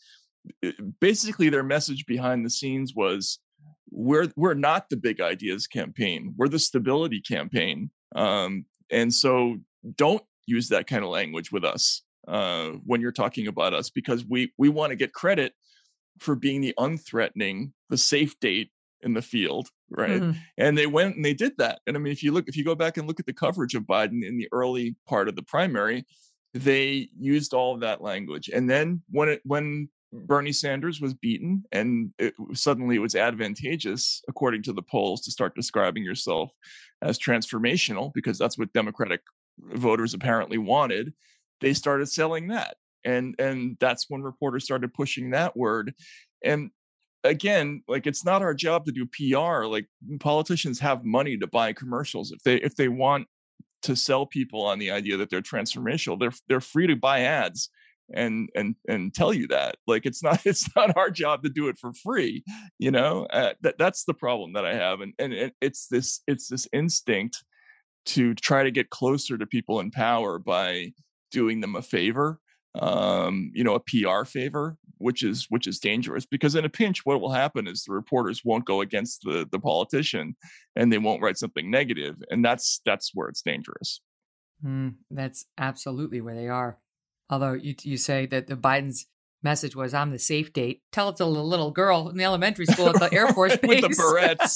basically their message behind the scenes was, we're not the big ideas campaign. We're the stability campaign. And so don't use that kind of language with us when you're talking about us, because we want to get credit for being the unthreatening, the safe date in the field, right? Mm-hmm. And they went and they did that. And I mean, if you go back and look at the coverage of Biden in the early part of the primary, they used all of that language. And then when Bernie Sanders was beaten, and suddenly it was advantageous, according to the polls, to start describing yourself as transformational, because that's what Democratic voters apparently wanted, they started selling that. And that's when reporters started pushing that word. And again, like, it's not our job to do PR. Like, politicians have money to buy commercials. If they want to sell people on the idea that they're transformational, they're free to buy ads and tell you that. Like, it's not our job to do it for free, you know. That's the problem that I have, and it's this instinct to try to get closer to people in power by doing them a favor, a PR favor, which is dangerous, because in a pinch, what will happen is the reporters won't go against the politician, and they won't write something negative, and that's where it's dangerous. That's absolutely where they are. Although you say that the Biden's message was, "I'm the safe date." Tell it to the little girl in the elementary school at the Air Force Base with the barrettes.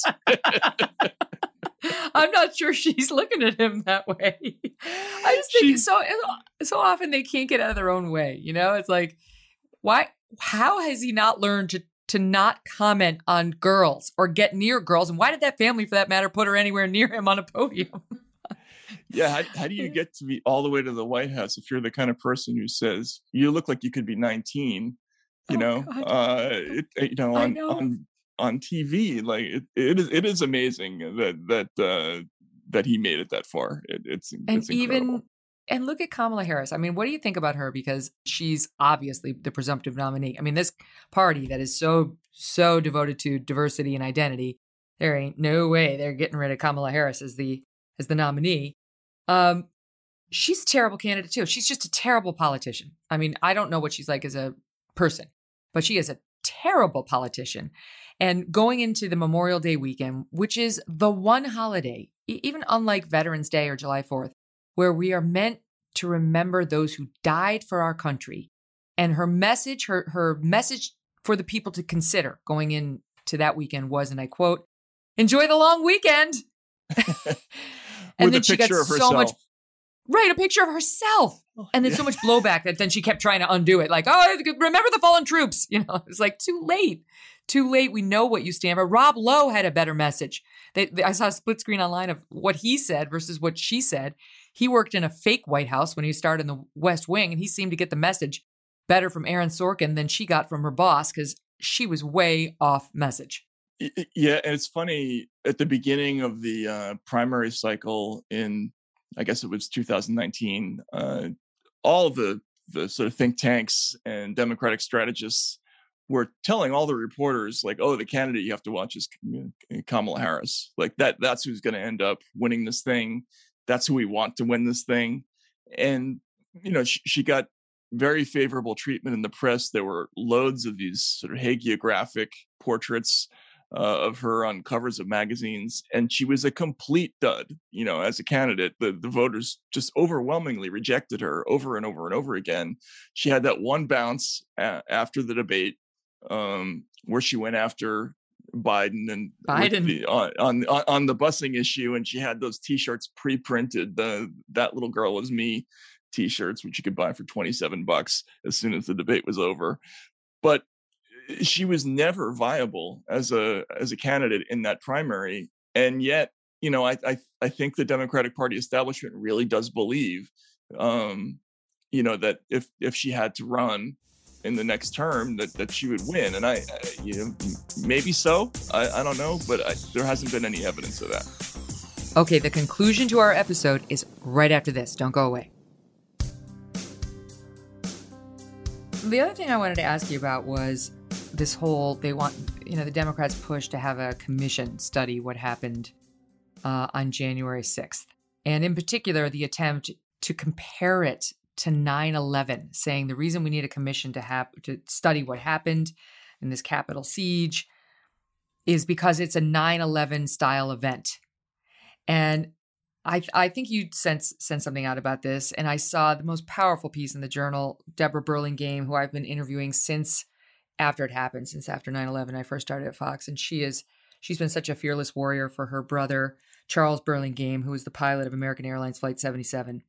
I'm not sure she's looking at him that way. I just think so often they can't get out of their own way. You know, it's like, why? How has he not learned to not comment on girls or get near girls? And why did that family, for that matter, put her anywhere near him on a podium? Yeah, how do you get to be all the way to the White House if you're the kind of person who says you look like you could be 19? On TV, like it is amazing that he made it that far. It's incredible. And look at Kamala Harris. I mean, what do you think about her? Because she's obviously the presumptive nominee. I mean, this party that is so devoted to diversity and identity, there ain't no way they're getting rid of Kamala Harris as the nominee. She's a terrible candidate too. She's just a terrible politician. I mean, I don't know what she's like as a person, but she is a terrible politician. And going into the Memorial Day weekend, which is the one holiday, even unlike Veterans Day or July 4th, where we are meant to remember those who died for our country. And her message for the people to consider going into that weekend was, and I quote, "Enjoy the long weekend." And then she got so much, right, a picture of herself. And then so much blowback that then she kept trying to undo it. Like, oh, remember the fallen troops. You know, it's like, too late. We know what you stand for. Rob Lowe had a better message. I saw a split screen online of what he said versus what she said. He worked in a fake White House when he started in the West Wing, and he seemed to get the message better from Aaron Sorkin than she got from her boss, because she was way off message. Yeah, and it's funny, at the beginning of the primary cycle in, I guess it was 2019, all of the sort of think tanks and Democratic strategists were telling all the reporters, like, oh, the candidate you have to watch is Kamala Harris. Like, that's who's going to end up winning this thing. That's who we want to win this thing. And, you know, she got very favorable treatment in the press. There were loads of these sort of hagiographic portraits of her on covers of magazines, and she was a complete dud. You know, as a candidate, the voters just overwhelmingly rejected her over and over and over again. She had that one bounce after the debate where she went after Biden on the busing issue, and she had those T-shirts pre-printed, "That Little Girl Was Me" T-shirts, which you could buy for $27 as soon as the debate was over. But she was never viable as a candidate in that primary. And yet, you know, I think the Democratic Party establishment really does believe, you know, that if she had to run in the next term, that she would win. And maybe so. I don't know, but there hasn't been any evidence of that. Okay, the conclusion to our episode is right after this. Don't go away. The other thing I wanted to ask you about was this whole, the Democrats push to have a commission study what happened on January 6th. And in particular, the attempt to compare it to 9/11, saying the reason we need a commission to study what happened in this Capitol siege is because it's a 9/11 style event. And I think you sent something out about this, and I saw the most powerful piece in the Journal. Deborah Burlingame, who I've been interviewing since after it happened, since after 9/11, I first started at Fox, and she's been such a fearless warrior for her brother, Charles Burlingame, who was the pilot of American Airlines Flight 77,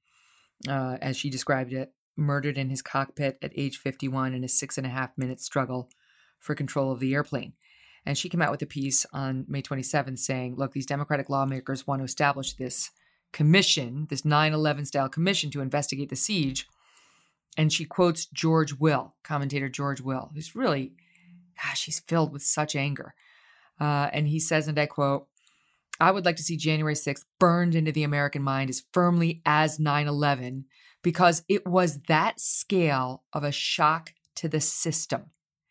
as she described it, murdered in his cockpit at age 51 in a 6.5-minute struggle for control of the airplane. And she came out with a piece on May 27th saying, look, these Democratic lawmakers want to establish this commission, this 9/11 style commission to investigate the siege. And she quotes George Will, commentator George Will, who's really, gosh, he's filled with such anger. And he says, and I quote, I would like to see January 6th burned into the American mind as firmly as 9/11 because it was that scale of a shock to the system.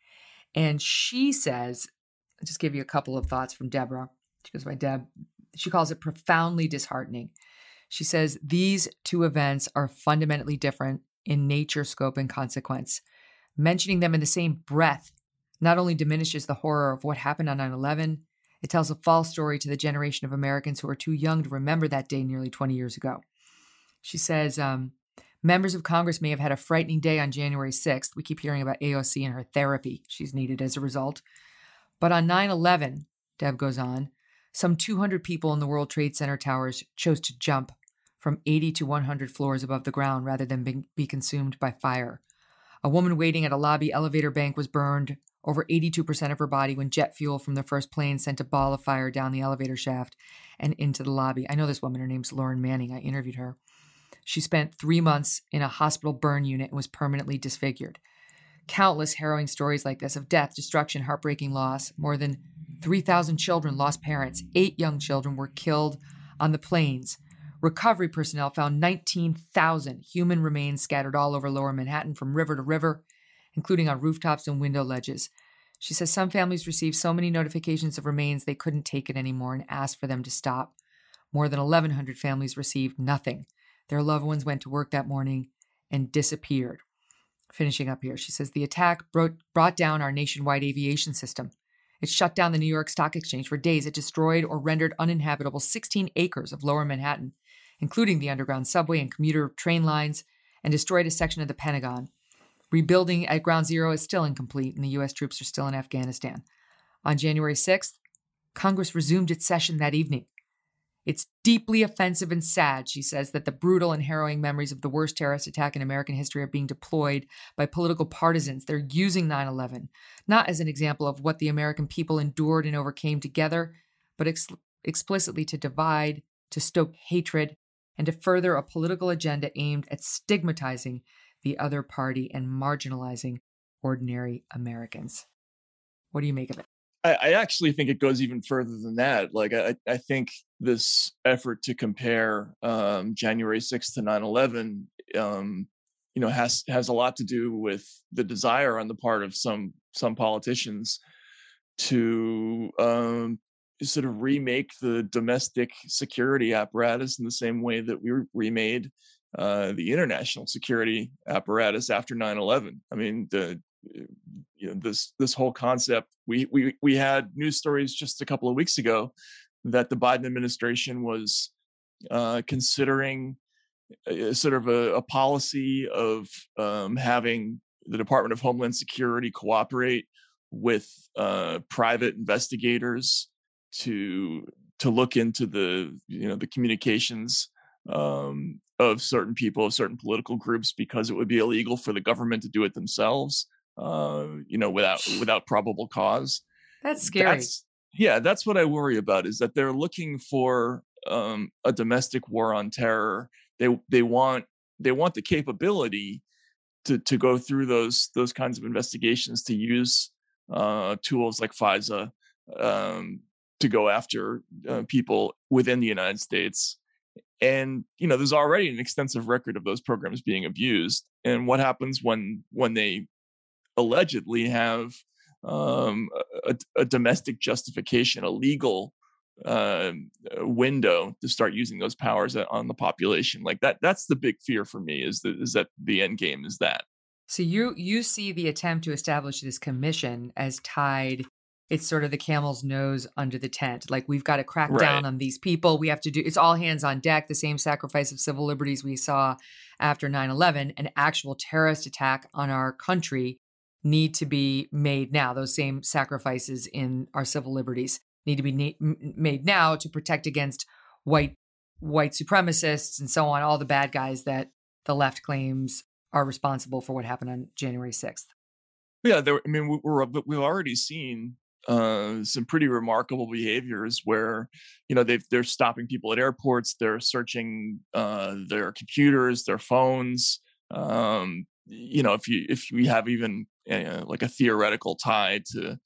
And she says, I'll just give you a couple of thoughts from Deborah. She goes by Deb. She calls it profoundly disheartening. She says, these two events are fundamentally different in nature, scope, and consequence. Mentioning them in the same breath not only diminishes the horror of what happened on 9/11, it tells a false story to the generation of Americans who are too young to remember that day nearly 20 years ago. She says, members of Congress may have had a frightening day on January 6th. We keep hearing about AOC and her therapy she's needed as a result. But on 9/11, Deb goes on, some 200 people in the World Trade Center towers chose to jump from 80 to 100 floors above the ground rather than be consumed by fire. A woman waiting at a lobby elevator bank was burned over 82% of her body when jet fuel from the first plane sent a ball of fire down the elevator shaft and into the lobby. I know this woman. Her name's Lauren Manning. I interviewed her. She spent 3 months in a hospital burn unit and was permanently disfigured. Countless harrowing stories like this of death, destruction, heartbreaking loss. More than 3,000 children lost parents. 8 young children were killed on the planes. Recovery personnel found 19,000 human remains scattered all over Lower Manhattan from river to river, including on rooftops and window ledges. She says some families received so many notifications of remains they couldn't take it anymore and asked for them to stop. More than 1,100 families received nothing. Their loved ones went to work that morning and disappeared. Finishing up here, she says the attack brought down our nationwide aviation system. It shut down the New York Stock Exchange for days. It destroyed or rendered uninhabitable 16 acres of Lower Manhattan, including the underground subway and commuter train lines, and destroyed a section of the Pentagon. Rebuilding at Ground Zero is still incomplete, and the U.S. troops are still in Afghanistan. On January 6th, Congress resumed its session that evening. It's deeply offensive and sad, she says, that the brutal and harrowing memories of the worst terrorist attack in American history are being deployed by political partisans. They're using 9/11, not as an example of what the American people endured and overcame together, but explicitly to divide, to stoke hatred, and to further a political agenda aimed at stigmatizing the other party and marginalizing ordinary Americans. What do you make of it? I actually think it goes even further than that. Like, I think this effort to compare January 6th to 9/11, has a lot to do with the desire on the part of some politicians to sort of remake the domestic security apparatus in the same way that we remade the international security apparatus after 9/11. I mean, this whole concept. We had news stories just a couple of weeks ago that the Biden administration was considering sort of a policy of having the Department of Homeland Security cooperate with private investigators to look into the communications of certain people, of certain political groups, because it would be illegal for the government to do it themselves, without probable cause. That's scary. That's what I worry about, is that they're looking for a domestic war on terror. They want the capability to go through those kinds of investigations, to use tools like FISA to go after people within the United States. And there's already an extensive record of those programs being abused. And what happens when they allegedly have a domestic justification, a legal window to start using those powers on the population. Like that's the big fear for me, is that the end game is that. So you see the attempt to establish this commission as tied. It's sort of the camel's nose under the tent. Like, we've got to crack down on these people. We have to do, it's all hands on deck, the same sacrifice of civil liberties we saw after 9/11, an actual terrorist attack on our country need to be made now. Those same sacrifices in our civil liberties need to be made now to protect against white supremacists and so on, all the bad guys that the left claims are responsible for what happened on January 6th. Yeah, we've already seen some pretty remarkable behaviors where, they're stopping people at airports, they're searching their computers, their phones. If we have even like a theoretical tie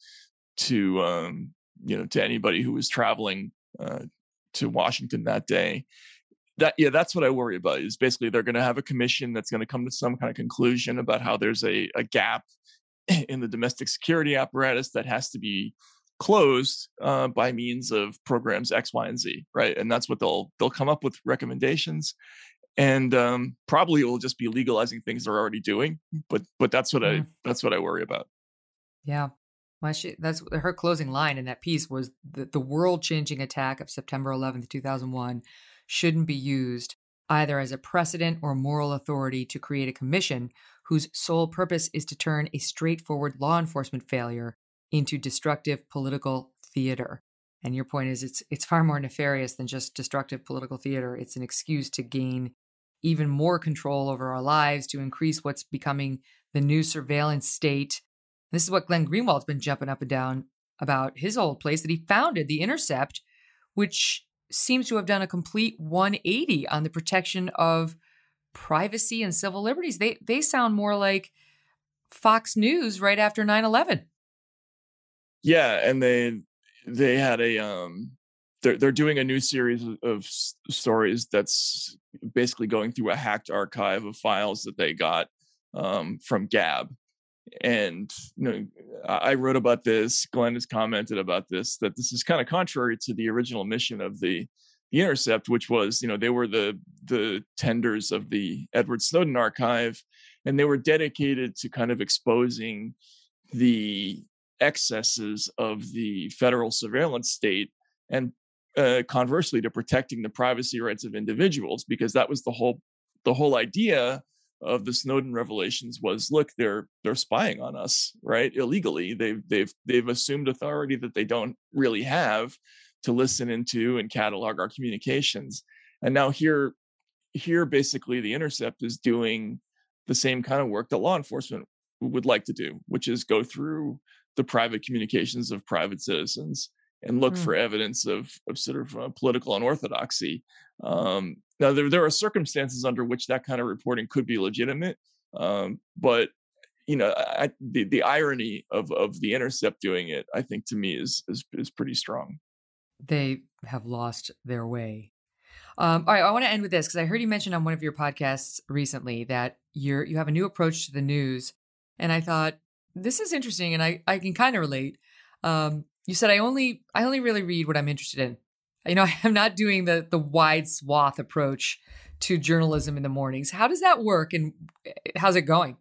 to anybody who was traveling to Washington that day. That's what I worry about, is basically they're going to have a commission that's going to come to some kind of conclusion about how there's a gap in the domestic security apparatus that has to be closed by means of programs X, Y, and Z, right? And that's what they'll come up with recommendations, and probably it will just be legalizing things they're already doing. But that's what I worry about. Yeah. Well, that's her closing line in that piece was that the world-changing attack of September 11th, 2001 shouldn't be used either as a precedent or moral authority to create a commission whose sole purpose is to turn a straightforward law enforcement failure into destructive political theater. And your point is it's far more nefarious than just destructive political theater. It's an excuse to gain even more control over our lives, to increase what's becoming the new surveillance state. This is what Glenn Greenwald's been jumping up and down about his old place that he founded, The Intercept, which seems to have done a complete 180 on the protection of privacy and civil liberties. They sound more like Fox News right after 9/11. Yeah, and they had they're doing a new series of stories that's basically going through a hacked archive of files that they got from Gab. And I wrote about this. Glenn has commented about this, that this is kind of contrary to the original mission of the Intercept, which was, they were the tenders of the Edward Snowden archive, and they were dedicated to kind of exposing the excesses of the federal surveillance state, and conversely to protecting the privacy rights of individuals, because that was the whole idea of the Snowden revelations was, look, they're spying on us, right? Illegally. They've assumed authority that they don't really have to listen into and catalog our communications. And now here basically the Intercept is doing the same kind of work that law enforcement would like to do, which is go through the private communications of private citizens and look for evidence of sort of political unorthodoxy. Now, there are circumstances under which that kind of reporting could be legitimate, but the irony of the Intercept doing it, I think, to me is pretty strong. They have lost their way. All right, I want to end with this because I heard you mention on one of your podcasts recently that you have a new approach to the news, and I thought this is interesting, and I can kind of relate. You said I only really read what I'm interested in. I'm not doing the wide swath approach to journalism in the mornings. How does that work, and how's it going?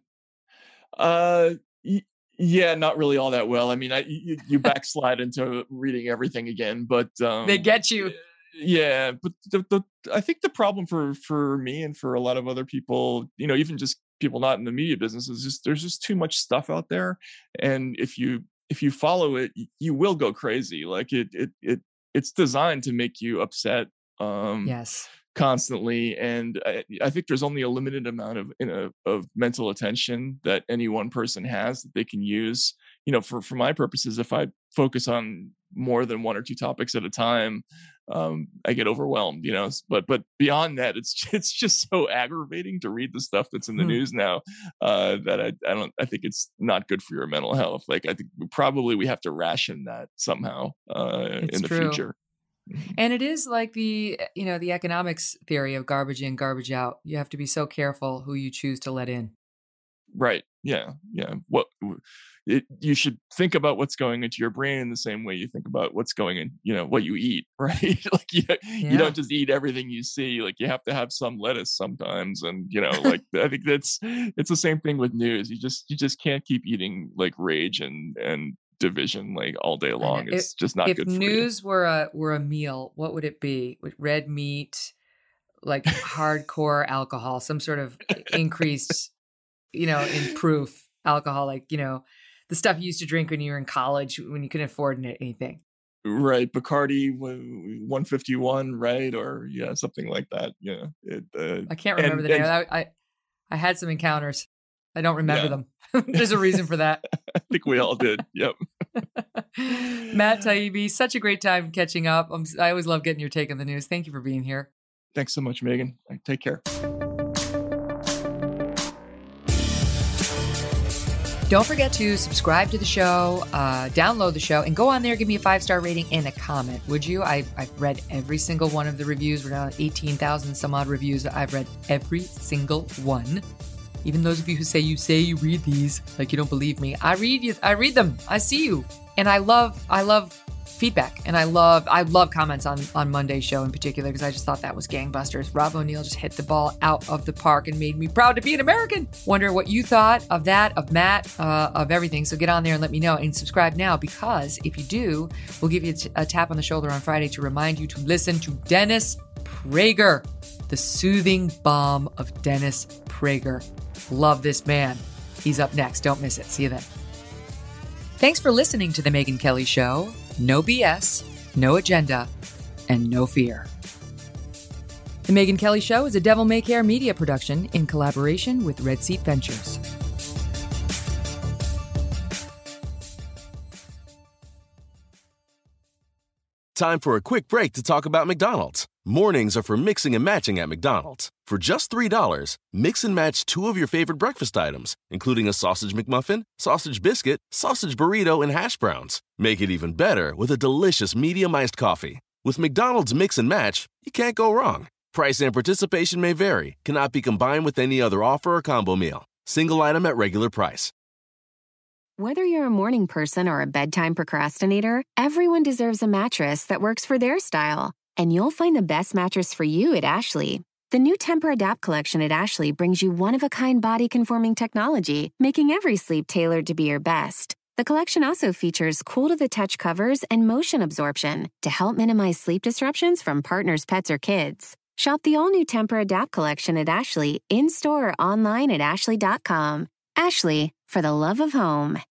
Yeah, not really all that well. I mean, you backslide into reading everything again, but they get you. Yeah, but I think the problem for me and for a lot of other people, even just people not in the media business, is just there's just too much stuff out there, and if you follow it, you will go crazy. Like it's designed to make you upset. Yes. Constantly, and I think there's only a limited amount of mental attention that any one person has that they can use. For my purposes, if I focus on more than one or two topics at a time, I get overwhelmed. But beyond that, it's just so aggravating to read the stuff that's in the news now that I think it's not good for your mental health. Like, I think we have to ration that somehow in the future. And it is like the economics theory of garbage in, garbage out. You have to be so careful who you choose to let in. Right. Yeah. Yeah. You should think about what's going into your brain in the same way you think about what's going in, what you eat, right? Like you don't just eat everything you see. Like you have to have some lettuce sometimes. And, like I think it's the same thing with news. You just can't keep eating like rage and division like all day long. It's just not good for you. If news were a meal, what would it be? With red meat, like hardcore alcohol, some sort of increased, in proof alcohol, like, the stuff you used to drink when you were in college when you couldn't afford anything. Right. Bacardi 151, right? Or something like that. Yeah. I can't remember the name. I had some encounters. I don't remember them. There's a reason for that. I think we all did. Yep. Matt Taibbi, such a great time catching up. I always love getting your take on the news. Thank you for being here. Thanks so much, Megan. Take care. Don't forget to subscribe to the show, download the show, and go on there, give me a 5-star rating and a comment, would you? I've read every single one of the reviews. We're now at 18,000 some odd reviews. I've read every single one. Even those of you who say you read these, like you don't believe me. I read them. I see you. And I love feedback. And I love comments on Monday's show in particular, because I just thought that was gangbusters. Rob O'Neill just hit the ball out of the park and made me proud to be an American. Wonder what you thought of that, of Matt, of everything. So get on there and let me know, and subscribe now, because if you do, we'll give you a tap on the shoulder on Friday to remind you to listen to Dennis Prager, the soothing balm of Dennis Prager. Love this man. He's up next. Don't miss it. See you then. Thanks for listening to The Megyn Kelly Show. No BS, no agenda, and no fear. The Megyn Kelly Show is a Devil May Care media production in collaboration with Red Seat Ventures. Time for a quick break to talk about McDonald's. Mornings are for mixing and matching at McDonald's. For just $3, mix and match 2 of your favorite breakfast items, including a sausage McMuffin, sausage biscuit, sausage burrito, and hash browns. Make it even better with a delicious medium iced coffee. With McDonald's Mix and Match, you can't go wrong. Price and participation may vary. Cannot be combined with any other offer or combo meal. Single item at regular price. Whether you're a morning person or a bedtime procrastinator, everyone deserves a mattress that works for their style. And you'll find the best mattress for you at Ashley. The new Temper-Adapt collection at Ashley brings you one-of-a-kind body-conforming technology, making every sleep tailored to be your best. The collection also features cool-to-the-touch covers and motion absorption to help minimize sleep disruptions from partners, pets, or kids. Shop the all-new Temper-Adapt collection at Ashley, in-store or online at ashley.com. Ashley, for the love of home.